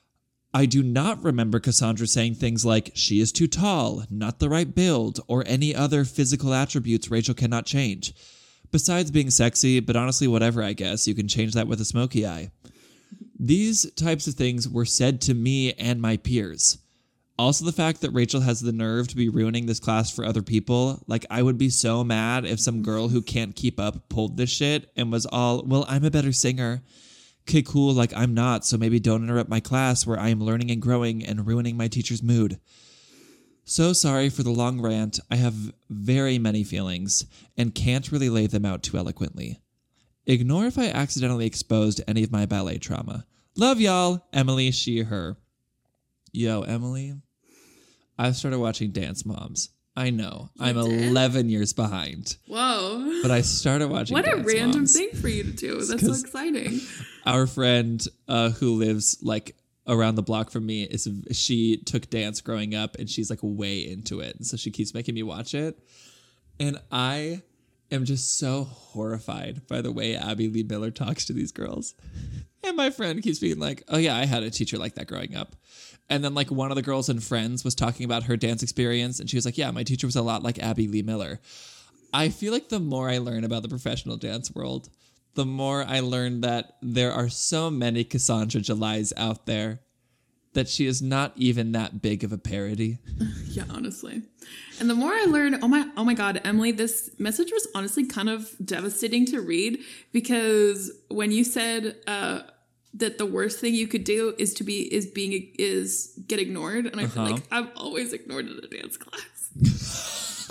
D: I do not remember Cassandra saying things like, she is too tall, not the right build, or any other physical attributes Rachel cannot change. Besides being sexy, but honestly, whatever, I guess. You can change that with a smoky eye. These types of things were said to me and my peers. Also, the fact that Rachel has the nerve to be ruining this class for other people. Like, I would be so mad if some girl who can't keep up pulled this shit and was all, well, I'm a better singer. Okay, cool, like I'm not, so maybe don't interrupt my class where I am learning and growing and ruining my teacher's mood. So sorry for the long rant. I have very many feelings and can't really lay them out too eloquently. Ignore if I accidentally exposed any of my ballet trauma. Love y'all, Emily, she, her. Yo, Emily, I've started watching Dance Moms. I know, I'm 11 years behind.
C: Whoa.
D: But I started watching Dance Moms.
C: What a random thing for you to do. That's so exciting.
D: Our friend who lives like around the block from me, she took dance growing up and she's like way into it. And so she keeps making me watch it. And I am just so horrified by the way Abby Lee Miller talks to these girls. And my friend keeps being like, oh yeah, I had a teacher like that growing up. And then like one of the girls in Friends was talking about her dance experience. And she was like, yeah, my teacher was a lot like Abby Lee Miller. I feel like the more I learn about the professional dance world, the more I learn that there are so many Cassandra Julys out there that she is not even that big of a parody.
C: Yeah, honestly. And the more I learn, oh my God, Emily, this message was honestly kind of devastating to read, because when you said that the worst thing you could do is get ignored, and I feel like I've always ignored in a dance class.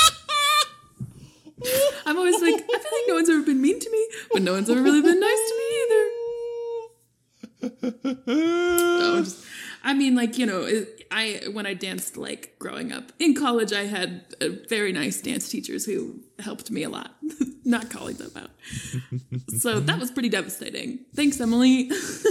C: I'm always like, I feel like no one's ever been mean to me, but no one's ever really been nice to me either. When I danced like growing up in college, I had very nice dance teachers who helped me a lot. Not calling them out. So that was pretty devastating. Thanks, Emily.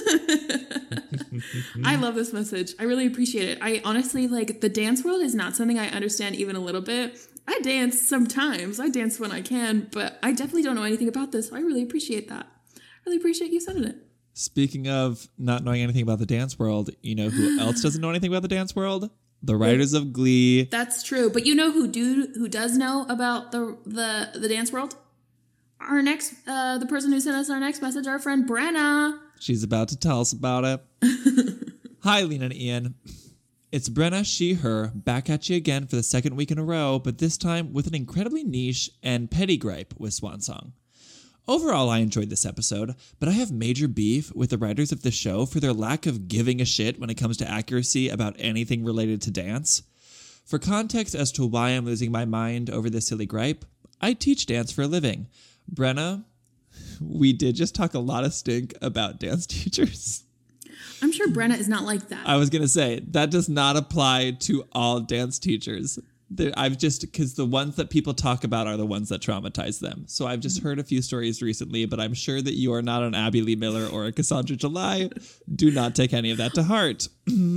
C: I love this message. I really appreciate it. I honestly, like, the dance world is not something I understand even a little bit. I dance sometimes. I dance when I can, but I definitely don't know anything about this. So I really appreciate that. I really appreciate you sending it.
D: Speaking of not knowing anything about the dance world, you know who else doesn't know anything about the dance world? The writers of Glee. That's
C: true. But you know who does know about the dance world? The person who sent us our next message, our friend Brenna.
D: She's about to tell us about it. Hi, Lena and Ian. It's Brenna, she, her, back at you again for the second week in a row, but this time with an incredibly niche and petty gripe with Swan Song. Overall, I enjoyed this episode, but I have major beef with the writers of the show for their lack of giving a shit when it comes to accuracy about anything related to dance. For context as to why I'm losing my mind over this silly gripe, I teach dance for a living. Brenna, we did just talk a lot of stink about dance teachers.
C: I'm sure Brenna is not like that.
D: I was going to say, that does not apply to all dance teachers. Because the ones that people talk about are the ones that traumatize them. So I've just heard a few stories recently, but I'm sure that you are not an Abby Lee Miller or a Cassandra July. Do not take any of that to heart.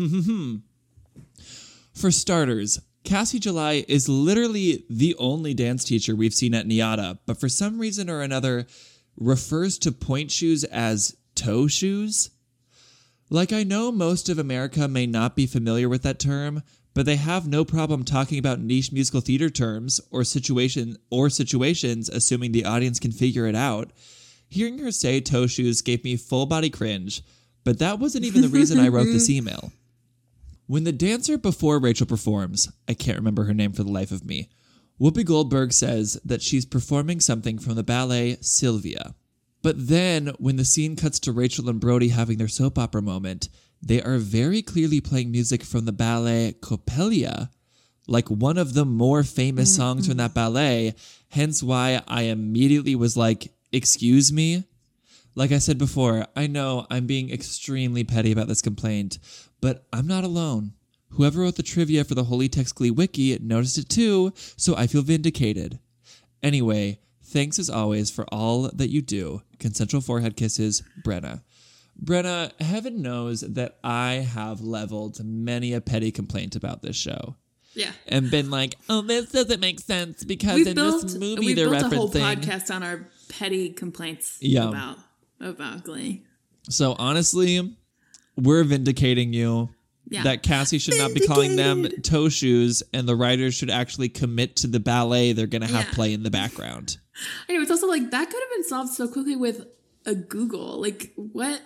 D: For starters, Cassie July is literally the only dance teacher we've seen at NYADA, but for some reason or another refers to point shoes as toe shoes. Like, I know most of America may not be familiar with that term, but they have no problem talking about niche musical theater terms or situations, assuming the audience can figure it out. Hearing her say toe shoes gave me full body cringe, but that wasn't even the reason I wrote this email. When the dancer before Rachel performs, I can't remember her name for the life of me, Whoopi Goldberg says that she's performing something from the ballet Sylvia. But then, when the scene cuts to Rachel and Brody having their soap opera moment, they are very clearly playing music from the ballet Coppelia, like one of the more famous songs from that ballet, hence why I immediately was like, excuse me? Like I said before, I know I'm being extremely petty about this complaint, but I'm not alone. Whoever wrote the trivia for the Holy Text Glee Wiki noticed it too, so I feel vindicated. Anyway, thanks as always for all that you do. Consensual forehead kisses, Brenna. Brenna, heaven knows that I have leveled many a petty complaint about this show.
C: Yeah.
D: And been like, oh, this doesn't make sense because this movie they're referencing.
C: We built a whole podcast on our petty complaints about Glee.
D: So honestly, we're vindicating you.
C: Yeah.
D: That Cassie should not be calling them toe shoes, and the writers should actually commit to the ballet they're going to have play in the background.
C: I know, it's also like, that could have been solved so quickly with a Google. Like, what?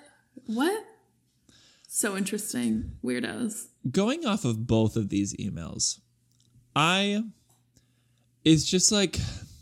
C: So interesting. Weirdos. Going
D: off of both of these emails, it's just like,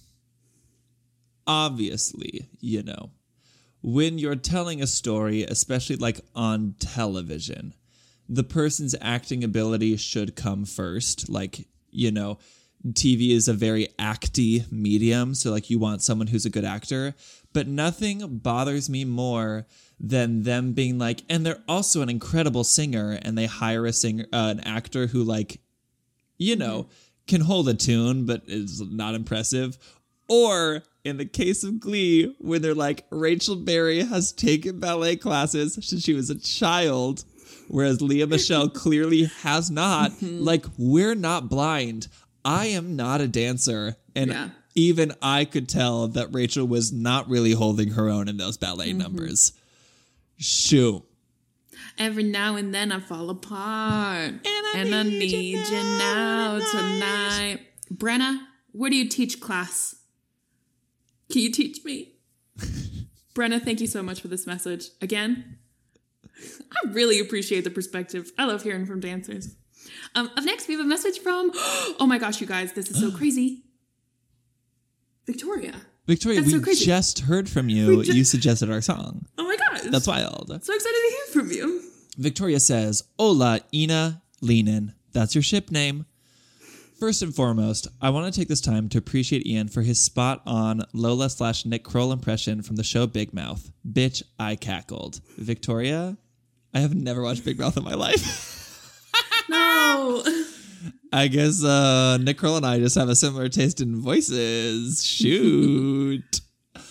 D: obviously, you know, when you're telling a story, especially like on television, the person's acting ability should come first. Like, you know, TV is a very acty medium, so like you want someone who's a good actor, but nothing bothers me more than them being like, and they're also an incredible singer, and they hire an actor who, like, you know, can hold a tune but is not impressive. Or in the case of Glee, when they're like, Rachel Berry has taken ballet classes since she was a child, whereas Lea Michele clearly has not. Like, we're not blind. I am not a dancer, and even I could tell that Rachel was not really holding her own in those ballet numbers. Shoot.
C: Every now and then I fall apart, and I need you now tonight. Brenna, where do you teach class? Can you teach me? Brenna, thank you so much for this message. Again, I really appreciate the perspective. I love hearing from dancers. Up next, we have a message from, oh my gosh, you guys, this is so crazy. Victoria,
D: we just heard from you. You suggested our song.
C: Oh my gosh.
D: That's wild.
C: So excited to hear from you.
D: Victoria says, Hola, Ina Leanin. That's your ship name. First and foremost, I want to take this time to appreciate Ian for his spot-on Lola/Nick Kroll impression from the show Big Mouth. Bitch, I cackled. Victoria, I have never watched Big Mouth in my life.
C: No.
D: I guess Nick Kroll and I just have a similar taste in voices. Shoot.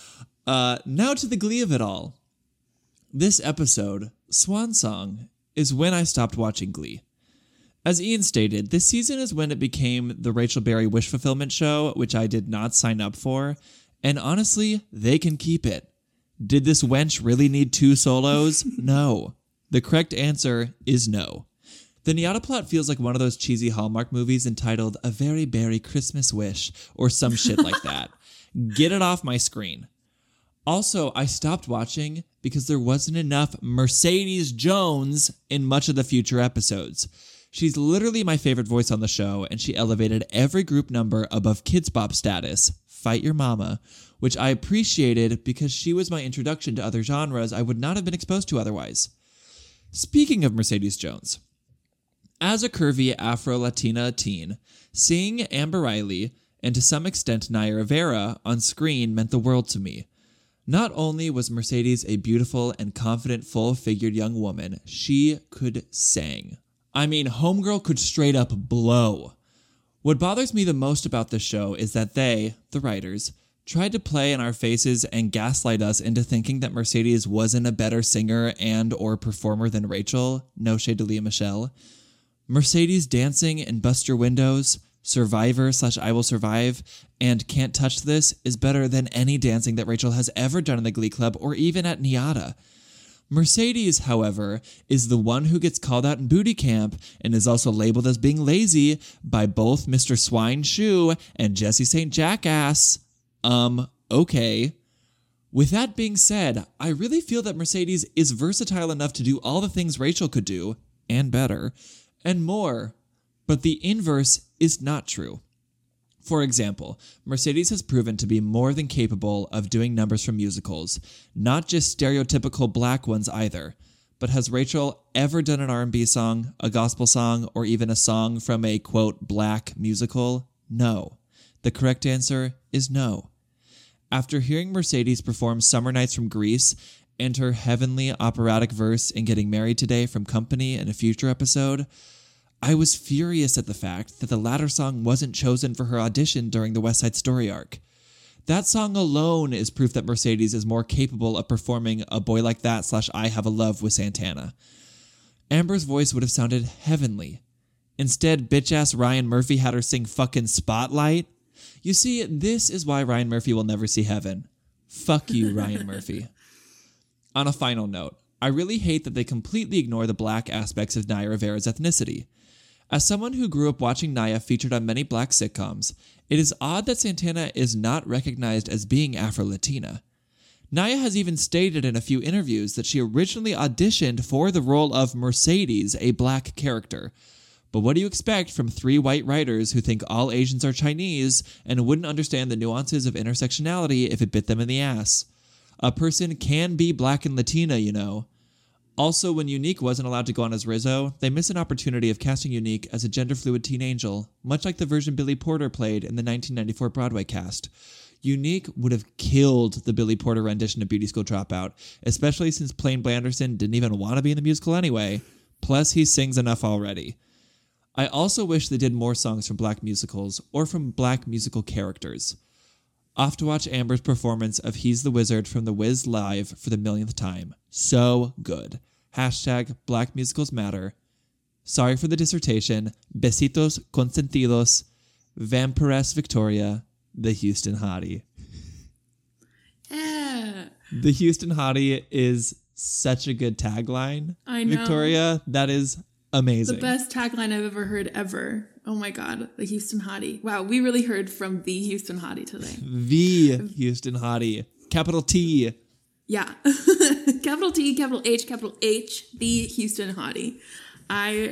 D: Now to the glee of it all. This episode, Swan Song, is when I stopped watching Glee. As Ian stated, this season is when it became the Rachel Berry wish fulfillment show, which I did not sign up for. And honestly, they can keep it. Did this wench really need 2 solos? No. The correct answer is no. The Nyada plot feels like one of those cheesy Hallmark movies entitled A Very Berry Christmas Wish or some shit like that. Get it off my screen. Also, I stopped watching because there wasn't enough Mercedes Jones in much of the future episodes. She's literally my favorite voice on the show, and she elevated every group number above Kids Bop status, Fight Your Mama, which I appreciated because she was my introduction to other genres I would not have been exposed to otherwise. Speaking of Mercedes Jones, as a curvy Afro-Latina teen, seeing Amber Riley, and to some extent Naya Rivera, on screen meant the world to me. Not only was Mercedes a beautiful and confident, full-figured young woman, she could sing. I mean, Homegirl could straight up blow. What bothers me the most about this show is that they, the writers, tried to play in our faces and gaslight us into thinking that Mercedes wasn't a better singer and or performer than Rachel, no shade to Lea Michele. Mercedes dancing in Bust Your Windows, Survivor/I Will Survive, and Can't Touch This is better than any dancing that Rachel has ever done in the Glee Club or even at Nyada. Mercedes, however, is the one who gets called out in booty camp and is also labeled as being lazy by both Mr. Swine Shoe and Jesse St. Jackass. Okay. With that being said, I really feel that Mercedes is versatile enough to do all the things Rachel could do, and better, and more, but the inverse is not true. For example, Mercedes has proven to be more than capable of doing numbers from musicals, not just stereotypical black ones either. But has Rachel ever done an R&B song, a gospel song, or even a song from a, quote, black musical? No. The correct answer is no. After hearing Mercedes perform Summer Nights from Grease and her heavenly operatic verse in Getting Married Today from Company in a future episode, I was furious at the fact that the latter song wasn't chosen for her audition during the West Side Story arc. That song alone is proof that Mercedes is more capable of performing A Boy Like That/I Have a Love with Santana. Amber's voice would have sounded heavenly. Instead, bitch-ass Ryan Murphy had her sing fucking Spotlight. You see, this is why Ryan Murphy will never see heaven. Fuck you, Ryan Murphy. On a final note, I really hate that they completely ignore the black aspects of Naya Rivera's ethnicity. As someone who grew up watching Naya featured on many black sitcoms, it is odd that Santana is not recognized as being Afro-Latina. Naya has even stated in a few interviews that she originally auditioned for the role of Mercedes, a black character. But what do you expect from 3 white writers who think all Asians are Chinese and wouldn't understand the nuances of intersectionality if it bit them in the ass? A person can be black and Latina, you know. Also, when Unique wasn't allowed to go on as Rizzo, they missed an opportunity of casting Unique as a gender-fluid teen angel, much like the version Billy Porter played in the 1994 Broadway cast. Unique would have killed the Billy Porter rendition of Beauty School Dropout, especially since Plain Blanderson didn't even want to be in the musical anyway. Plus, he sings enough already. I also wish they did more songs from black musicals or from black musical characters. Off to watch Amber's performance of He's the Wizard from The Wiz live for the millionth time. So good. Hashtag Black Musicals Matter. Sorry for the dissertation. Besitos consentidos. Vampiress Victoria. The Houston Hottie.
C: Yeah.
D: The Houston Hottie is such a good tagline.
C: I know.
D: Victoria, that is amazing.
C: The best tagline I've ever heard ever. Oh my God. The Houston Hottie. Wow. We really heard from the Houston Hottie today.
D: The Houston Hottie. Capital T.
C: Yeah. Capital T, capital H, the Houston Hottie. I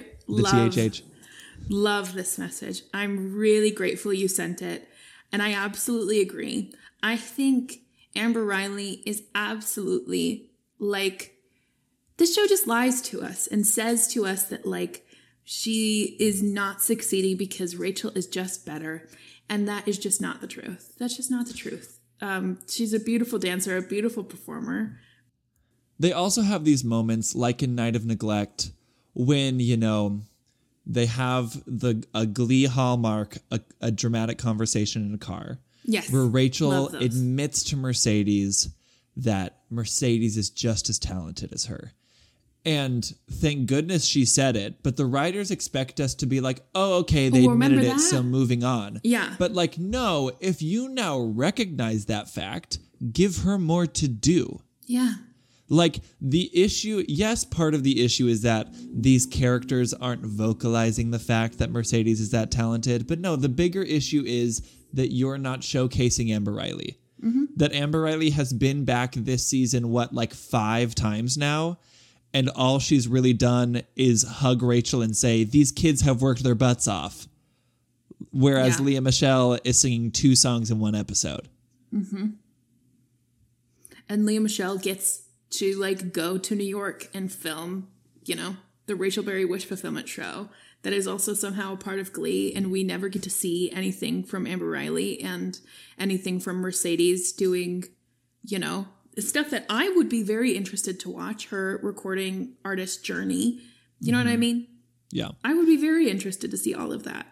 C: love this message. I'm really grateful you sent it. And I absolutely agree. I think Amber Riley is absolutely like, this show just lies to us and says to us that like she is not succeeding because Rachel is just better. And that is just not the truth. That's just not the truth. She's a beautiful dancer, a beautiful performer.
D: They also have these moments like in Night of Neglect when, you know, they have a Glee hallmark, a dramatic conversation in a car.
C: Yes.
D: Where Rachel admits to Mercedes that Mercedes is just as talented as her. And thank goodness she said it, but the writers expect us to be like, oh, okay, they admitted it, so moving on.
C: Yeah.
D: But like, no, if you now recognize that fact, give her more to do.
C: Yeah.
D: Like, the issue, yes, part of the issue is that these characters aren't vocalizing the fact that Mercedes is that talented. But no, the bigger issue is that you're not showcasing Amber Riley. Mm-hmm. That Amber Riley has been back this season, like 5 times now? And all she's really done is hug Rachel and say, these kids have worked their butts off. Whereas Lea Michele is singing 2 songs in 1 episode.
C: Mm-hmm. And Lea Michele gets to like go to New York and film, you know, the Rachel Berry Wish Fulfillment show that is also somehow a part of Glee, and we never get to see anything from Amber Riley and anything from Mercedes doing, you know, stuff that I would be very interested to watch, her recording artist journey. You know what I mean?
D: Yeah.
C: I would be very interested to see all of that.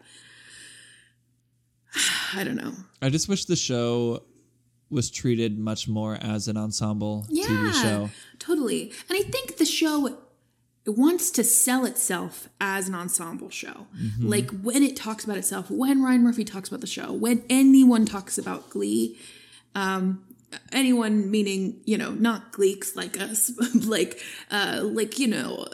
C: I don't know.
D: I just wish the show was treated much more as an ensemble TV show.
C: Totally. And I think the show wants to sell itself as an ensemble show. Mm-hmm. Like when it talks about itself, when Ryan Murphy talks about the show, when anyone talks about Glee, anyone meaning, you know, not Gleeks like us, like, you know,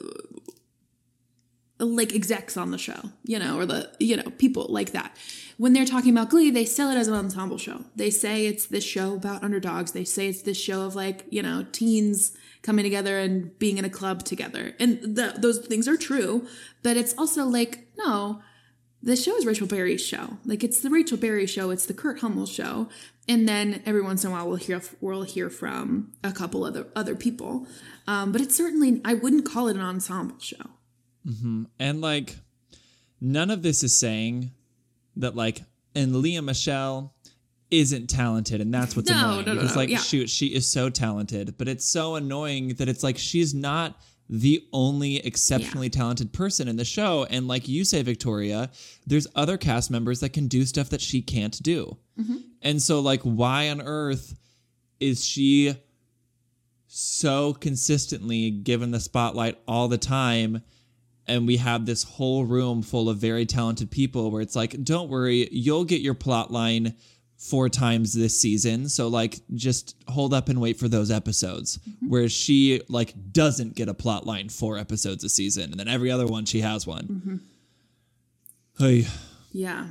C: like execs on the show, you know, or the, you know, people like that. When they're talking about Glee, they sell it as an ensemble show. They say it's this show about underdogs. They say it's this show of like, you know, teens coming together and being in a club together. And those things are true, but it's also like, no, this show is Rachel Berry's show. Like it's the Rachel Berry show. It's the Kurt Hummel show. And then every once in a while we'll hear from a couple other people. But it's certainly, I wouldn't call it an ensemble show.
D: Mm-hmm. And like, none of this is saying that like, and Lea Michele isn't talented, and that's what's annoying. Because like, shoot, she is so talented, but it's so annoying that it's like she's not the only exceptionally talented person in the show. And like you say, Victoria, there's other cast members that can do stuff that she can't do. Mm-hmm. And so like, why on earth is she so consistently given the spotlight all the time? And we have this whole room full of very talented people where it's like, don't worry, you'll get your plot line 4 times this season. So like just hold up and wait for those episodes where she like doesn't get a plot line 4 episodes a season. And then every other one she has one. Hey.
C: Yeah.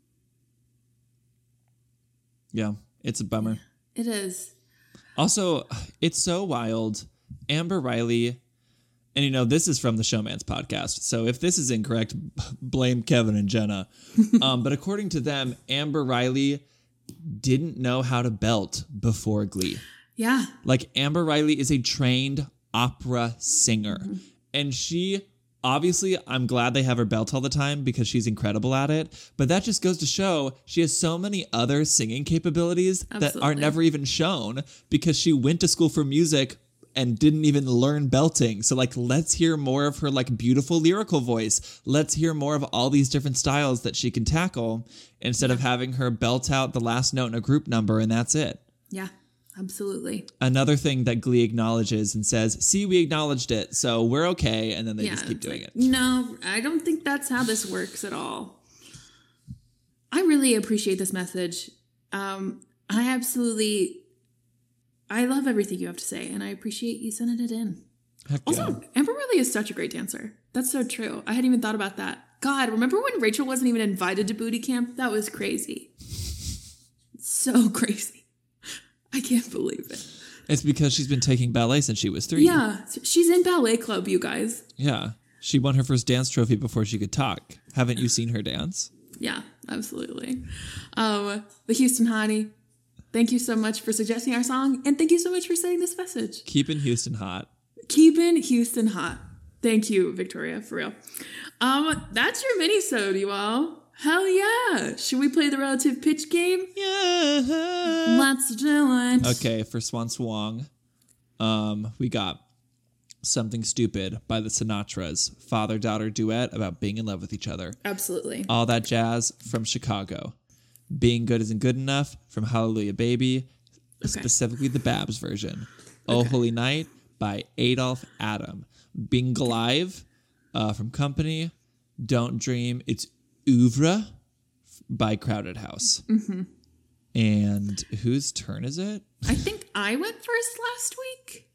D: Yeah. It's a bummer.
C: It is.
D: Also, it's so wild. Amber Riley, and you know, this is from the Showman's podcast, so if this is incorrect, blame Kevin and Jenna. But according to them, Amber Riley didn't know how to belt before Glee.
C: Yeah.
D: Like, Amber Riley is a trained opera singer. And she, obviously, I'm glad they have her belt all the time because she's incredible at it. But that just goes to show she has so many other singing capabilities that are never even shown because she went to school for music and didn't even learn belting. So like, let's hear more of her like beautiful lyrical voice. Let's hear more of all these different styles that she can tackle instead of having her belt out the last note in a group number and that's it.
C: Yeah, absolutely.
D: Another thing that Glee acknowledges and says, see, we acknowledged it, so we're okay. And then they just keep doing it.
C: No, I don't think that's how this works at all. I really appreciate this message. I love everything you have to say, and I appreciate you sending it in.
D: Heck
C: Also,
D: yeah.
C: Amber really is such a great dancer. That's so true. I hadn't even thought about that. God, remember when Rachel wasn't even invited to booty camp? That was crazy. So crazy. I can't believe it.
D: It's because she's been taking ballet since she was 3.
C: Yeah, she's in ballet club, you guys.
D: Yeah. She won her first dance trophy before she could talk. Haven't you seen her dance?
C: Yeah, absolutely. The Houston Hottie. Thank you so much for suggesting our song, and thank you so much for sending this message.
D: Keeping Houston hot.
C: Keeping Houston hot. Thank you, Victoria, for real. That's your mini-sode, you all. Hell yeah. Should we play the relative pitch game?
D: Yeah.
C: Let's do it.
D: Okay, for Swan Swong, we got Something Stupid by the Sinatras, father-daughter duet about being in love with each other.
C: Absolutely.
D: All That Jazz from Chicago. Being Good Isn't Good Enough from Hallelujah Baby, specifically the Babs version. Oh Holy Night by Adolph Adam. Being Alive from Company. Don't Dream, It's Oeuvre by Crowded House. And whose turn is it?
C: I think I went first last week.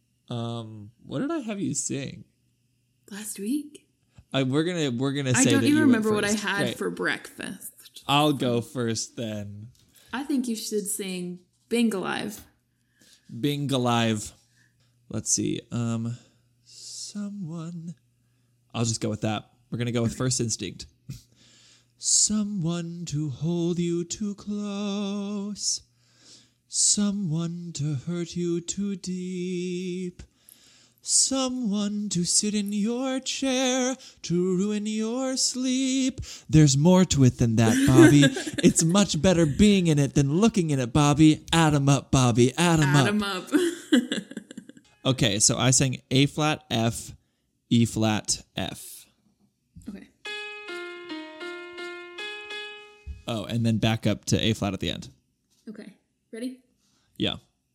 D: What did I have you sing?
C: Last week?
D: We're gonna say
C: I don't
D: that
C: even
D: you
C: remember
D: went
C: what I
D: first.
C: had
D: Great.
C: for breakfast.
D: I'll go first then.
C: I think you should sing Being Alive.
D: Being Alive. Let's see. Someone. I'll just go with that. We're gonna go with First Instinct. Someone to hold you too close. Someone to hurt you too deep. Someone to sit in your chair to ruin your sleep. There's more to it than that, Bobby. It's much better being in it than looking in it, Bobby. Add 'em up, Bobby. Add 'em up.
C: Add 'em up.
D: Okay, so I sang A flat, F, E flat, F.
C: Okay.
D: Oh, and then back up to A flat at the end.
C: Okay. Ready?
D: Yeah.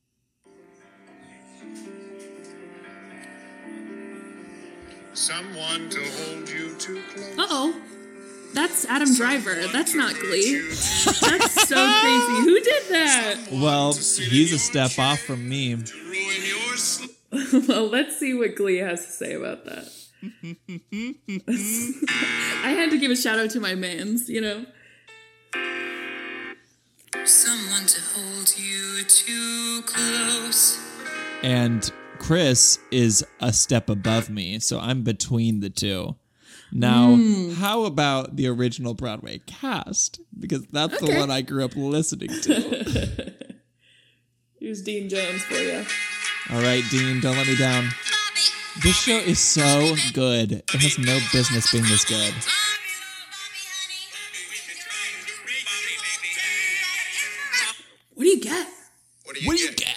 E: Someone to hold you too close.
C: Uh-oh. That's Adam Driver. That's not Glee. That's so crazy. Who did that?
D: Well, he's a step off from me.
E: Ruin your sleep.
C: Well, let's see what Glee has to say about that. I had to give a shout out to my mans, you know?
F: Someone to hold you too close.
D: And Chris is a step above me, so I'm between the two. Now, how about the original Broadway cast? Because that's the one I grew up listening to.
C: Here's Dean Jones for you.
D: All right, Dean, don't let me down. This show is so good. It has no business being this good.
C: What do you get?
E: What do you get?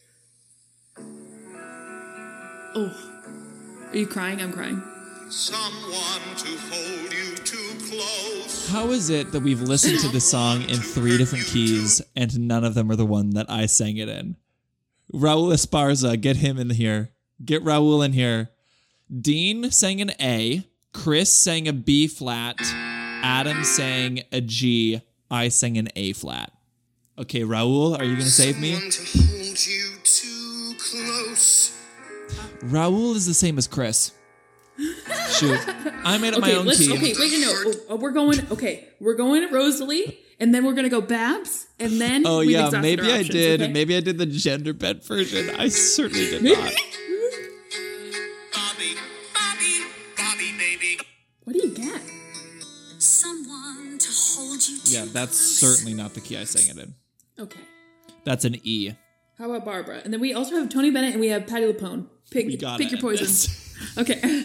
C: Oh. Are you crying? I'm crying.
E: Someone to hold you too close.
D: How is it that we've listened to this song in 3 different keys and none of them are the one that I sang it in? Raul Esparza, get him in here. Get Raul in here. Dean sang an A. Chris sang a B flat. Adam sang a G. I sang an A flat. Okay, Raul, are you going to save me?
E: Someone to hold you too close.
D: Raul is the same as Chris. Shoot. I made up my own key.
C: Okay, wait, no. We're going to Rosalie, and then we're going to go Babs, and then
D: Oh,
C: we've
D: yeah,
C: exhausted
D: maybe
C: our
D: I
C: options,
D: did.
C: okay?
D: Maybe I did the gender bent version. I certainly did not.
E: Bobby, baby.
C: What do you get?
F: Someone to hold you too
D: Yeah, that's
F: close.
D: certainly not the key I sang it in.
C: Okay.
D: That's an E.
C: How about Barbara? And then we also have Tony Bennett and we have Patti LuPone.
D: We gotta
C: Pick your
D: end
C: poison.
D: this.
C: Okay.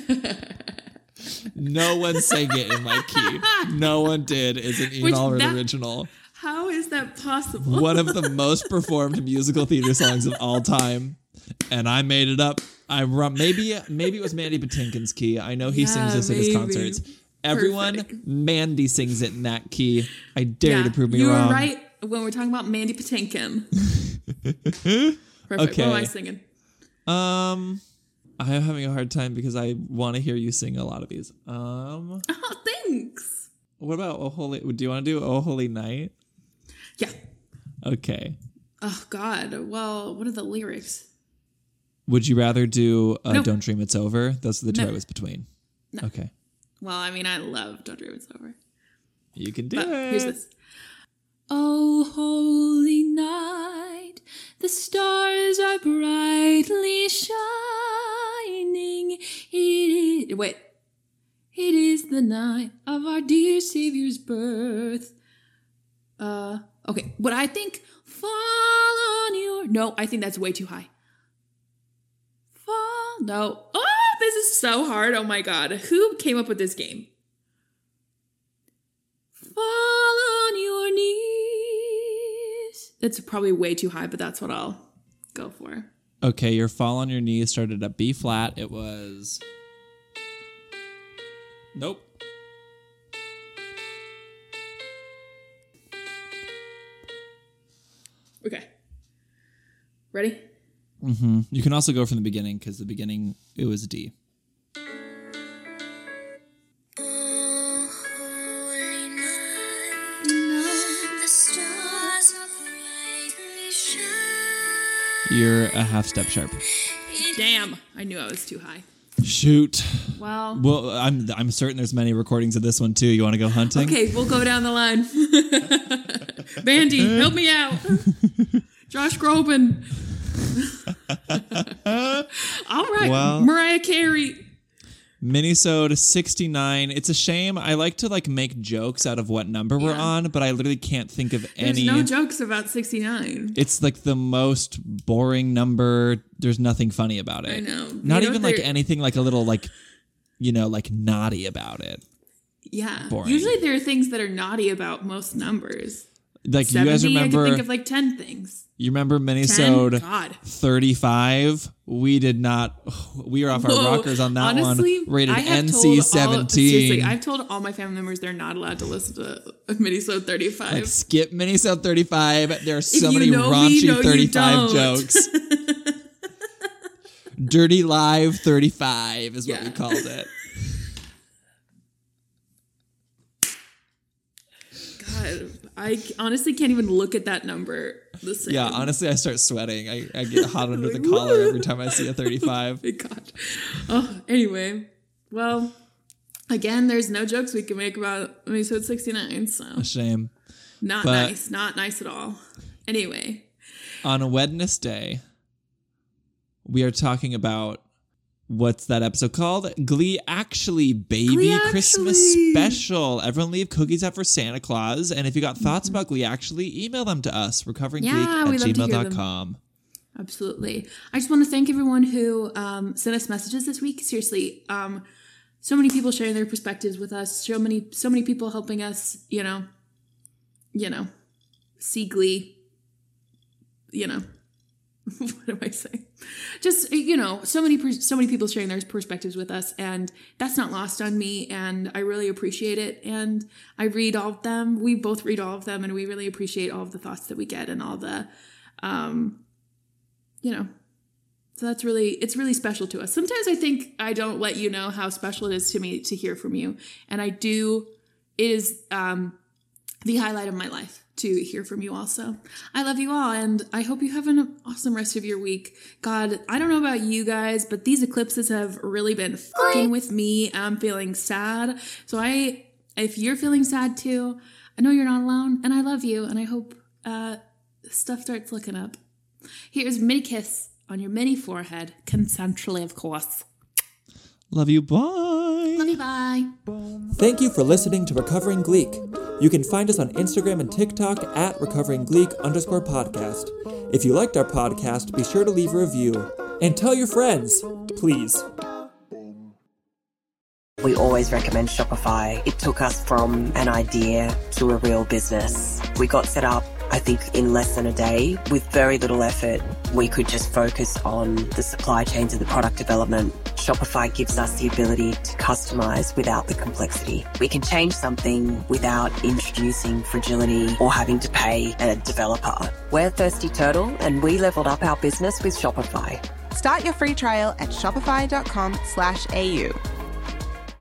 D: No one sang it in my key. No one did. It's an Ian
C: Which
D: Allred
C: that-
D: original.
C: How is that possible?
D: One of the most performed musical theater songs of all time. And I made it up. Maybe it was Mandy Patinkin's key. I know he sings this at his
C: maybe.
D: concerts. Everyone,
C: Perfect.
D: Mandy sings it in that key. I dare you to prove me
C: you
D: wrong.
C: were right when we're talking about Mandy Patinkin. Perfect.
D: Okay.
C: What am I singing?
D: I'm having a hard time because I want to hear you sing a lot of these.
C: Oh, thanks.
D: What about Oh Holy? Do you want to do Oh Holy Night?
C: Yeah.
D: Okay.
C: Oh, God. Well, what are the lyrics?
D: Would you rather do
C: No.
D: Don't Dream It's Over? That's the two
C: No.
D: I was between.
C: No.
D: Okay.
C: Well, I mean, I love Don't Dream It's Over.
D: You can do
C: But
D: it.
C: here's this. Oh, holy night, the stars are brightly shining. It is the night of our dear Savior's birth. Okay, but I think fall on your... No, I think that's way too high. No. Oh, this is so hard. Oh my God. Who came up with this game? Fall on your knees. That's probably way too high, but that's what I'll go for.
D: Okay, your Fall on Your Knees started at B flat. It was... Nope.
C: Okay. Ready?
D: You can also go from the beginning because the beginning, it was D.
F: Oh, holy night, the stars are brightly shining.
D: You're a half step sharp.
C: Damn. I knew I was too high.
D: Shoot.
C: Well.
D: Well, I'm certain there's many recordings of this one too. You want to go hunting?
C: Okay, we'll go down the line. Bandy, help me out. Josh Groban. All right,
D: Well-
C: Mariah Carey.
D: Minisode 69. It's a shame. I like to make jokes out of what number we're on, but I literally can't think of
C: There's
D: any.
C: no jokes about 69.
D: It's the most boring number. There's nothing funny about it.
C: I know.
D: Not
C: You know
D: even
C: there-
D: anything a little naughty about it.
C: Yeah.
D: Boring.
C: Usually there are things that are naughty about most numbers.
D: You guys
C: 70,
D: remember?
C: I can think of 10 things.
D: You remember
C: 10?
D: Minisode
C: God.
D: 35? We did not. We were off our
C: Whoa.
D: rockers on that
C: Honestly,
D: one. Rated
C: I have
D: NC-17.
C: seriously, I've told all my family members they're not allowed to listen to Minisode 35.
D: Skip Minisode 35. There are so
C: If you
D: many
C: know me,
D: raunchy
C: no, you
D: 35
C: don't.
D: jokes. Dirty Live 35 is what
C: Yeah.
D: we called it.
C: God, I honestly can't even look at that number the same.
D: Yeah, honestly, I start sweating. I get hot under the collar every time I see a 35.
C: My God. Oh, anyway. Well, again, there's no jokes we can make about episode 69, so
D: A shame.
C: not
D: But-
C: nice. Not nice at all. Anyway.
D: On a Wednesday, we are talking about what's that episode called? Glee Actually, baby.
C: Glee
D: Christmas
C: Actually.
D: special. Everyone leave cookies out for Santa Claus. And if you got thoughts about Glee Actually, email them to us, recoveringgeek@gmail.com.
C: Absolutely. I just want to thank everyone who sent us messages this week. Seriously, so many people sharing their perspectives with us. So many people helping us. You know, see Glee. What am I saying? Just so many people sharing their perspectives with us, and that's not lost on me. And I really appreciate it. And I read all of them. We both read all of them, and we really appreciate all of the thoughts that we get and all the. So it's really special to us. Sometimes I think I don't let you know how special it is to me to hear from you. And I do. It is the highlight of my life. to hear from you also. I love you all, and I hope you have an awesome rest of your week. God, I don't know about you guys, but these eclipses have really been fucking with me. I'm feeling sad. So if you're feeling sad too, I know you're not alone, and I love you, and I hope stuff starts looking up. Here's a mini kiss on your mini forehead, consensually, of course.
D: Love you, bye.
C: Love you, bye.
G: Thank you for listening to Recovering Gleek. You can find us on Instagram and TikTok at recoveringgleek_podcast. If you liked our podcast, be sure to leave a review. And tell your friends, please.
A: We always recommend Shopify. It took us from an idea to a real business. We got set up, I think, in less than a day. With very little effort, we could just focus on the supply chains and the product development. Shopify gives us the ability to customize without the complexity. We can change something without introducing fragility or having to pay a developer. We're Thirsty Turtle, and we leveled up our business with Shopify.
B: Start your free trial at shopify.com/AU.